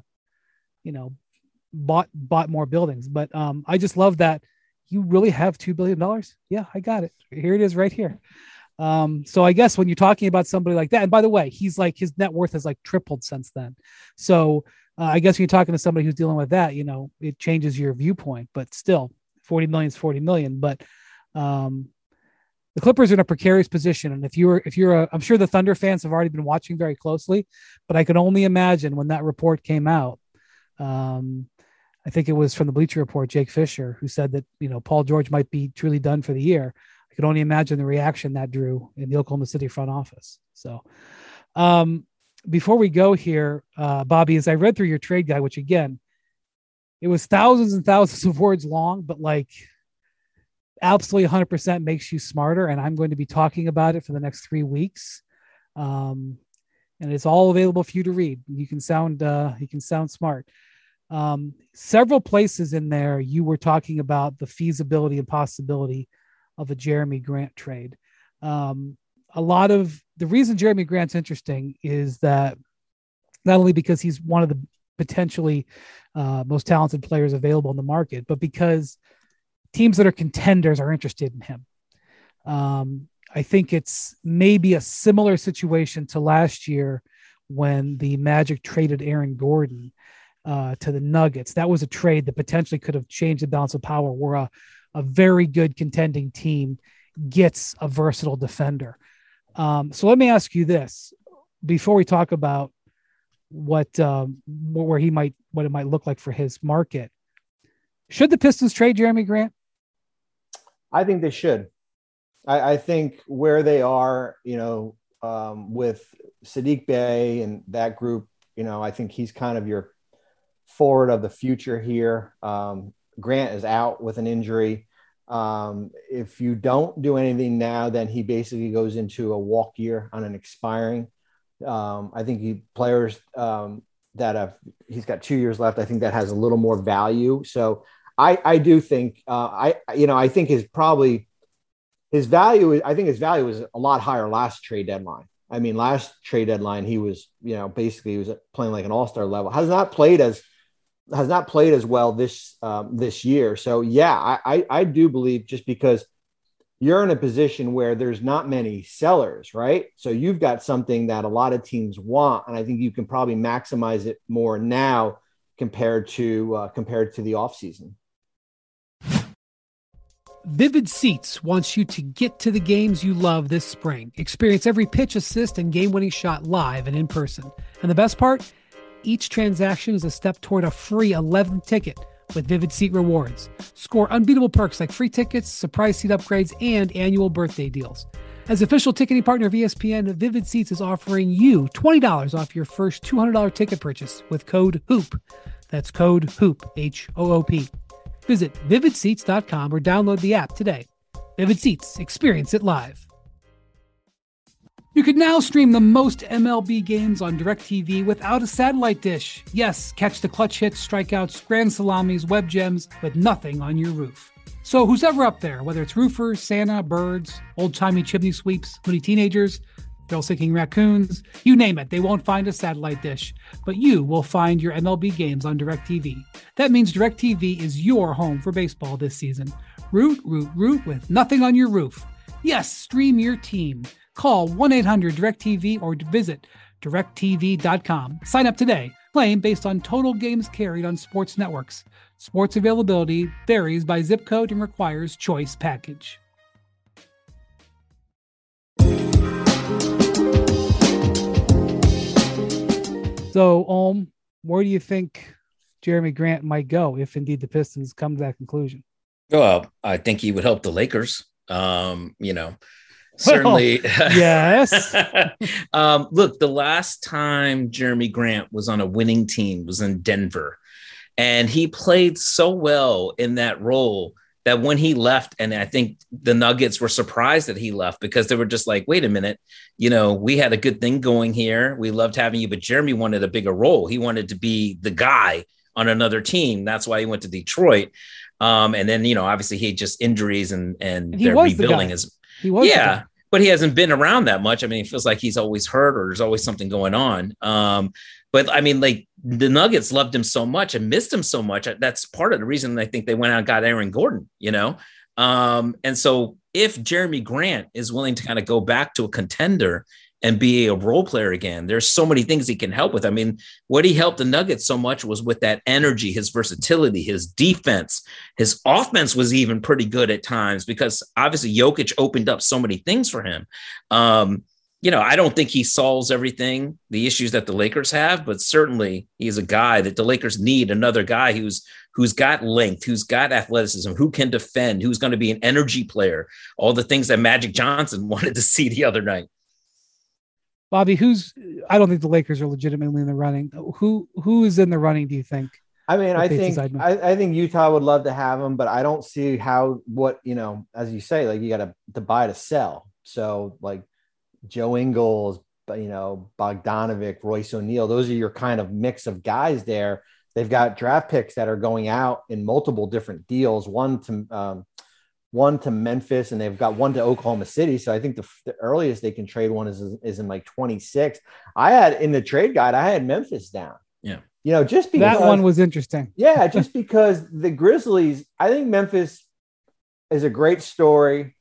Speaker 1: bought more buildings. But I just love that. You really have $2 billion? Yeah, I got it. Here it is right here. So I guess when you're talking about somebody like that, and by the way, he's like, his net worth has like tripled since then. So I guess when you're talking to somebody who's dealing with that, it changes your viewpoint, but still 40 million is 40 million. But the Clippers are in a precarious position. And I'm sure the Thunder fans have already been watching very closely, but I can only imagine when that report came out. I think it was from the Bleacher Report, Jake Fisher, who said that, Paul George might be truly done for the year. I could only imagine the reaction that drew in the Oklahoma City front office. So before we go here, Bobby, as I read through your trade guide, which again, it was thousands and thousands of words long, but like absolutely 100% makes you smarter. And I'm going to be talking about it for the next 3 weeks. And it's all available for you to read. You can sound smart. Several places in there, you were talking about the feasibility and possibility of a Jeremy Grant trade. A lot of the reason Jeremy Grant's interesting is that not only because he's one of the potentially most talented players available in the market, but because teams that are contenders are interested in him. I think it's maybe a similar situation to last year when the Magic traded Aaron Gordon to the Nuggets. That was a trade that potentially could have changed the balance of power, where a very good contending team gets a versatile defender. So let me ask you this before we talk about what it might look like for his market. Should the Pistons trade Jeremy Grant?
Speaker 3: I think they should. I think where they are, with Saddiq Bey and that group, I think he's kind of your forward of the future here. Grant is out with an injury. If you don't do anything now, then he basically goes into a walk year on an expiring. I think players he's got 2 years left. I think that has a little more value. So I do think, I think his value was a lot higher last trade deadline. I mean, last trade deadline, he was, basically he was playing like an all-star level, has not played as well this year. So yeah, I do believe, just because you're in a position where there's not many sellers, right? So you've got something that a lot of teams want, and I think you can probably maximize it more now compared to the offseason.
Speaker 4: Vivid Seats wants you to get to the games you love this spring. Experience every pitch, assist, and game-winning shot live and in person. And the best part? Each transaction is a step toward a free 11th ticket with Vivid Seat Rewards. Score unbeatable perks like free tickets, surprise seat upgrades, and annual birthday deals. As official ticketing partner of ESPN, Vivid Seats is offering you $20 off your first $200 ticket purchase with code HOOP. That's code HOOP, H-O-O-P. Visit vividseats.com or download the app today. Vivid Seats, experience it live. You can now stream the most MLB games on DirecTV without a satellite dish. Yes, catch the clutch hits, strikeouts, grand salamis, web gems with nothing on your roof. So who's ever up there, whether it's roofers, Santa, birds, old-timey chimney sweeps, moody teenagers, thrill-seeking raccoons, you name it, they won't find a satellite dish. But you will find your MLB games on DirecTV. That means DirecTV is your home for baseball this season. Root with nothing on your roof. Yes, stream your team. Call 1-800-DirecTV or visit directtv.com. Sign up today. Claim based on total games carried on sports networks. Sports availability varies by zip code and requires choice package. So, where do you think Jeremy Grant might go if indeed the Pistons come to that conclusion?
Speaker 2: Well, I think he would help the Lakers. Certainly.
Speaker 1: Well, yes.
Speaker 2: Look, the last time Jeremy Grant was on a winning team was in Denver, and he played so well in that role that when he left, and I think the Nuggets were surprised that he left because they were just like, wait a minute, we had a good thing going here. We loved having you, but Jeremy wanted a bigger role. He wanted to be the guy on another team. That's why he went to Detroit. And then, obviously he had just injuries and they're rebuilding his.
Speaker 1: He was,
Speaker 2: yeah, but he hasn't been around that much. I mean, it feels like he's always hurt or there's always something going on. But I mean, like the Nuggets loved him so much and missed him so much. That's part of the reason I think they went out and got Aaron Gordon, And so if Jeremy Grant is willing to kind of go back to a contender and be a role player again, there's so many things he can help with. I mean, what he helped the Nuggets so much was with that energy, his versatility, his defense, his offense was even pretty good at times because obviously Jokic opened up so many things for him. I don't think he solves everything, the issues that the Lakers have, but certainly he's a guy that the Lakers need, another guy who's got length, who's got athleticism, who can defend, who's going to be an energy player, all the things that Magic Johnson wanted to see the other night.
Speaker 1: Bobby, I don't think the Lakers are legitimately in the running. Who is in the running, do you think?
Speaker 3: I mean, I think Utah would love to have him, but I don't see as you say, like you got to buy to sell. So like Joe Ingles, Bogdanovic, Royce O'Neal, those are your kind of mix of guys there. They've got draft picks that are going out in multiple different deals, one to Memphis, and they've got one to Oklahoma City. So I think the earliest they can trade one is in like 26. I had in the trade guide, I had Memphis down.
Speaker 2: Yeah.
Speaker 3: Just because
Speaker 1: that one was interesting.
Speaker 3: Yeah. Just because the Grizzlies, I think Memphis is a great story.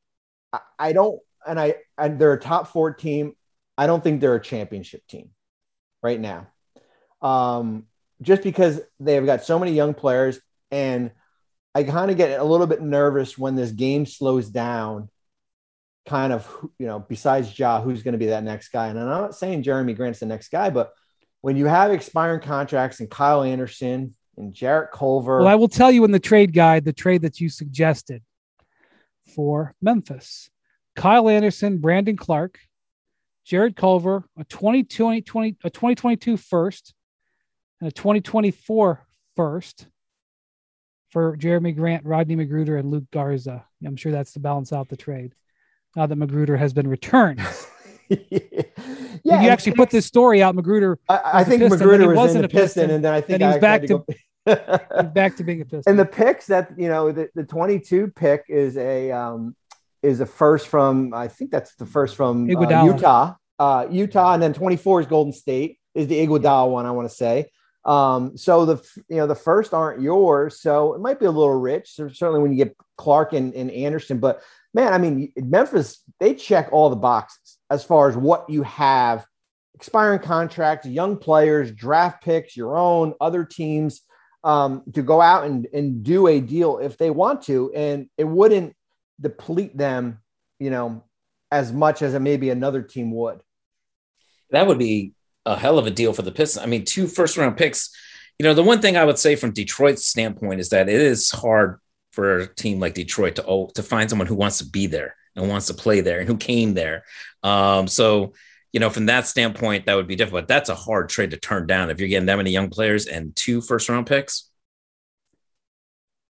Speaker 3: They're a top 4 team. I don't think they're a championship team right now. Just because they've got so many young players, and I kind of get a little bit nervous when this game slows down, kind of, besides Ja, who's going to be that next guy. And I'm not saying Jeremy Grant's the next guy, but when you have expiring contracts and Kyle Anderson and Jarrett Culver.
Speaker 1: Well, I will tell you in the trade guide, the trade that you suggested for Memphis, Kyle Anderson, Brandon Clark, Jarrett Culver, a 2022 first and a 2024 first. For Jeremy Grant, Rodney Magruder, and Luke Garza. I'm sure that's to balance out the trade. Now that Magruder has been returned.
Speaker 3: Yeah,
Speaker 1: you actually put this story out, Magruder.
Speaker 3: I think Magruder was in the Piston, and then I think
Speaker 1: he was back to back to being a Piston.
Speaker 3: And the picks that the 22 pick is a first from, I think that's the first from Utah, and then 24 is Golden State, is the Iguodala one, I want to say. So the first aren't yours, so it might be a little rich. So certainly when you get Clark and Anderson, but man, I mean, Memphis, they check all the boxes as far as what you have: expiring contracts, young players, draft picks, your own, other teams, to go out and do a deal if they want to, and it wouldn't deplete them, as much as maybe another team would.
Speaker 2: That would be a hell of a deal for the Pistons. I mean, 2 first-round picks. The one thing I would say from Detroit's standpoint is that it is hard for a team like Detroit to find someone who wants to be there and wants to play there and who came there. So, from that standpoint, that would be difficult. That's a hard trade to turn down if you're getting that many young players and 2 first-round picks.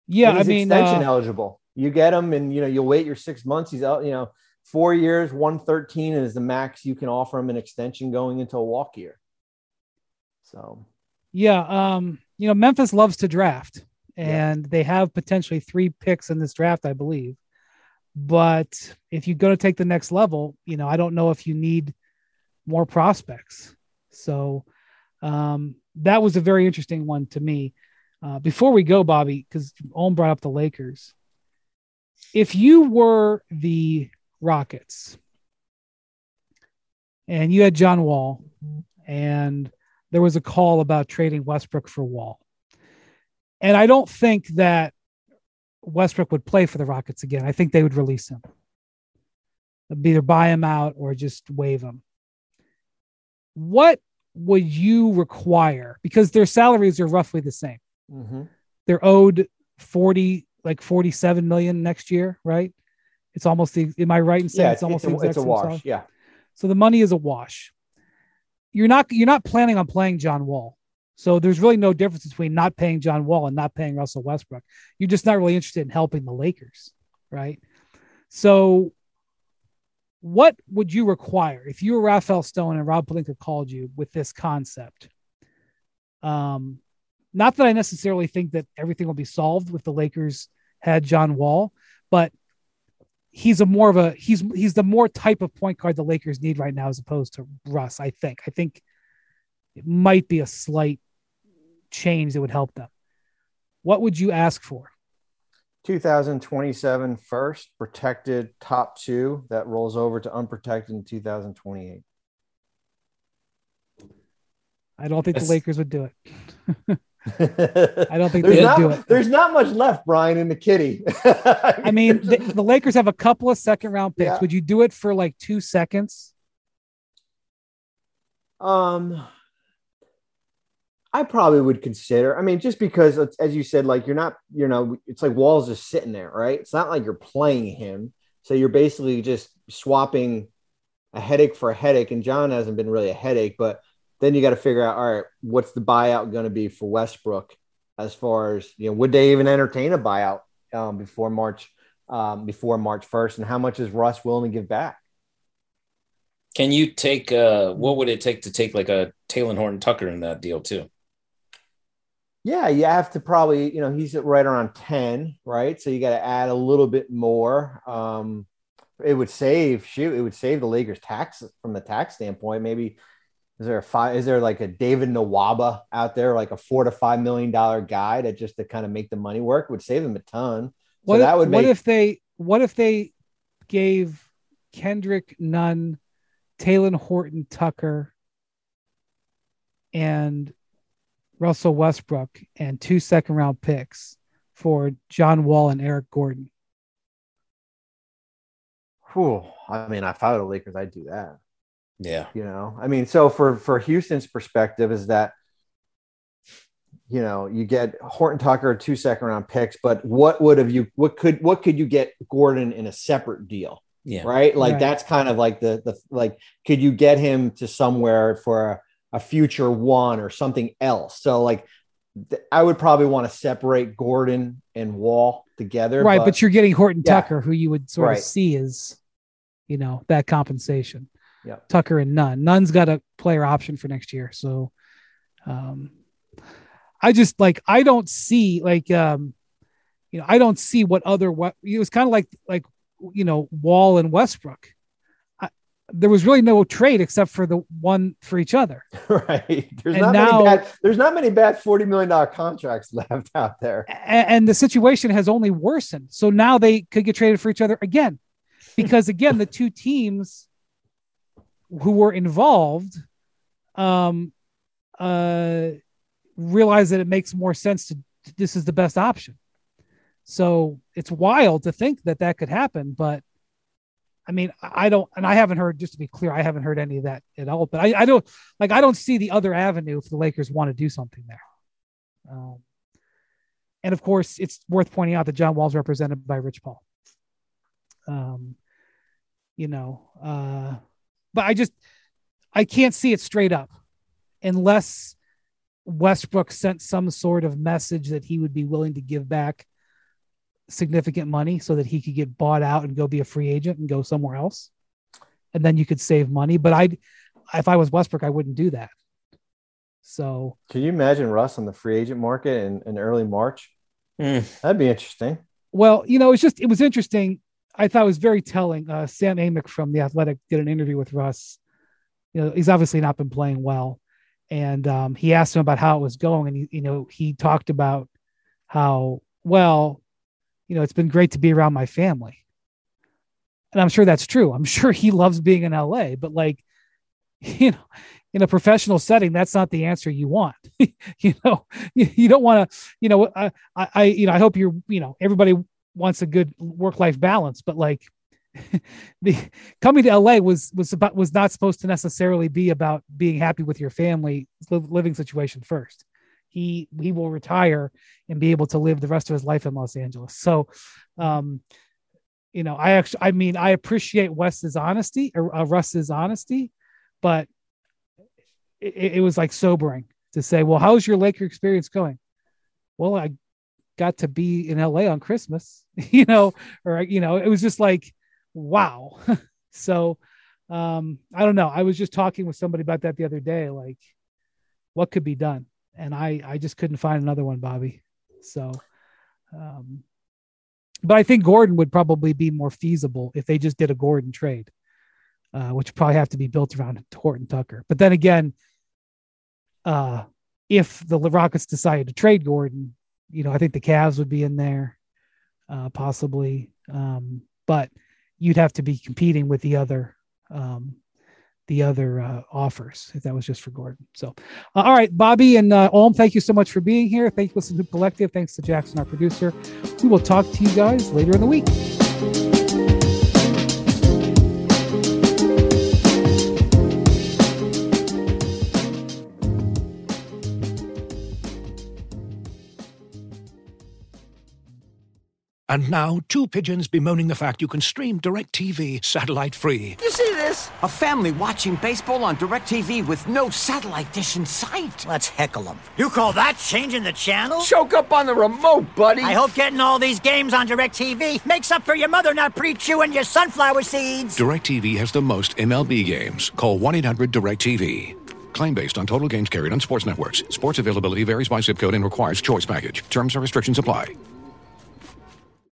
Speaker 1: Yeah,
Speaker 3: and
Speaker 1: I
Speaker 3: he's
Speaker 1: mean,
Speaker 3: extension eligible. You get him, and you'll wait your 6 months. He's out. 4 years, 113 is the max you can offer him an extension going into a walk year. So,
Speaker 1: yeah, Memphis loves to draft,
Speaker 3: Yeah.
Speaker 1: and they have potentially 3 picks in this draft, I believe. But if you're going to take the next level, I don't know if you need more prospects. So that was a very interesting one to me. Before we go, Bobby, because Owen brought up the Lakers. If you were the Rockets and you had John Wall and there was a call about trading Westbrook for Wall, and I don't think that Westbrook would play for the Rockets again. I think they would release him. Either buy him out or just waive him. What would you require? Because their salaries are roughly the same.
Speaker 3: Mm-hmm.
Speaker 1: They're owed 47 million next year, right? It's almost am I right in saying it's almost
Speaker 3: it's a wash.
Speaker 1: salary?
Speaker 3: Yeah.
Speaker 1: So the money is a wash. You're not planning on playing John Wall. So there's really no difference between not paying John Wall and not paying Russell Westbrook. You're just not really interested in helping the Lakers, right? So what would you require if you were Rafael Stone and Rob Pelinka called you with this concept? Not that I necessarily think that everything will be solved if the Lakers had John Wall, but he's the more type of point guard the Lakers need right now as opposed to Russ. I think it might be a slight change that would help them. What would you ask for?
Speaker 3: 2027 first, protected top 2 that rolls over to unprotected in 2028.
Speaker 1: I don't think the Lakers would do it. I don't think they would do it.
Speaker 3: There's not much left, Brian, in the kitty.
Speaker 1: I mean, the Lakers have a couple of second-round picks. Yeah. Would you do it for like 2 seconds?
Speaker 3: I probably would consider. I mean, just because, as you said, like it's like Wall's just sitting there, right? It's not like you're playing him. So you're basically just swapping a headache for a headache. And John hasn't been really a headache, but then you got to figure out, all right, what's the buyout going to be for Westbrook as far as, would they even entertain a buyout before March 1st? And how much is Russ willing to give back?
Speaker 2: Can you take, what would it take to take like a Talen Horton-Tucker in that deal too?
Speaker 3: Yeah, you have to probably, he's right around 10, right? So you got to add a little bit more. It would save the Lakers tax from the tax standpoint. Maybe is there like a David Nwaba out there, like a $4 to $5 million guy that just to kind of make the money work? It would save them a ton. So what
Speaker 1: if they gave Kendrick Nunn, Talen Horton-Tucker, and Russell Westbrook and 2 second-round picks for John Wall and Eric Gordon?
Speaker 3: Whew. I mean, if I were the Lakers, I'd do that.
Speaker 2: Yeah.
Speaker 3: I mean, so for Houston's perspective is that, you get Horton-Tucker, 2 second-round picks, but what could you get Gordon in a separate deal?
Speaker 2: Yeah.
Speaker 3: Right. Like that's kind of like could you get him to somewhere for a future one or something else? So like I would probably want to separate Gordon and Wall together.
Speaker 1: Right. But you're getting Horton-Tucker, who you would sort of see as, that compensation.
Speaker 3: Yeah.
Speaker 1: Tucker and Nunn. Nunn's got a player option for next year. So I just I don't see I don't see what other, it was kind of like, Wall and Westbrook. There was really no trade except for the one for each other.
Speaker 3: Right. There's not many bad $40 million contracts left out there.
Speaker 1: And the situation has only worsened. So now they could get traded for each other again, because again, the two teams who were involved realize that it makes more sense this is the best option. So it's wild to think that could happen, but I mean, I haven't heard, just to be clear, I haven't heard any of that at all, but I don't see the other avenue if the Lakers want to do something there. And of course it's worth pointing out that John Wall's represented by Rich Paul. But I can't see it straight up unless Westbrook sent some sort of message that he would be willing to give back significant money so that he could get bought out and go be a free agent and go somewhere else. And then you could save money. But if I was Westbrook, I wouldn't do that. So
Speaker 3: can you imagine Russ on the free agent market in early March? That'd be interesting.
Speaker 1: Well, it was interesting. I thought it was very telling. Sam Amick from The Athletic did an interview with Russ. He's obviously not been playing well. And he asked him about how it was going. And, he talked about how, well, it's been great to be around my family. And I'm sure that's true. I'm sure he loves being in LA, but in a professional setting, that's not the answer you want. You don't want to, I hope everybody wants a good work-life balance, but coming to LA was not supposed to necessarily be about being happy with your family living situation first. He will retire and be able to live the rest of his life in Los Angeles. So, I appreciate Russ's honesty, but it was sobering to say, well, how's your Laker experience going? Well, I got to be in LA on Christmas, it was just wow. So, I don't know. I was just talking with somebody about that the other day, what could be done? And I just couldn't find another one, Bobby. So, but I think Gordon would probably be more feasible if they just did a Gordon trade, which would probably have to be built around Horton Tucker. But then again, if the Rockets decided to trade Gordon, I think the Cavs would be in there, possibly. But you'd have to be competing with the other offers if that was just for Gordon. So, all right, Bobby and Olm, thank you so much for being here. Thank you for listening to Collective. Thanks to Jackson, our producer. We will talk to you guys later in the week.
Speaker 5: And now, two pigeons bemoaning the fact you can stream DirecTV satellite-free.
Speaker 6: You see this? A family watching baseball on DirecTV with no satellite dish in sight. Let's heckle them.
Speaker 7: You call that changing the channel?
Speaker 6: Choke up on the remote, buddy.
Speaker 7: I hope getting all these games on DirecTV makes up for your mother not pre-chewing your sunflower seeds.
Speaker 5: DirecTV has the most MLB games. Call 1-800-DirecTV. Claim based on total games carried on sports networks. Sports availability varies by zip code and requires choice package. Terms and restrictions apply.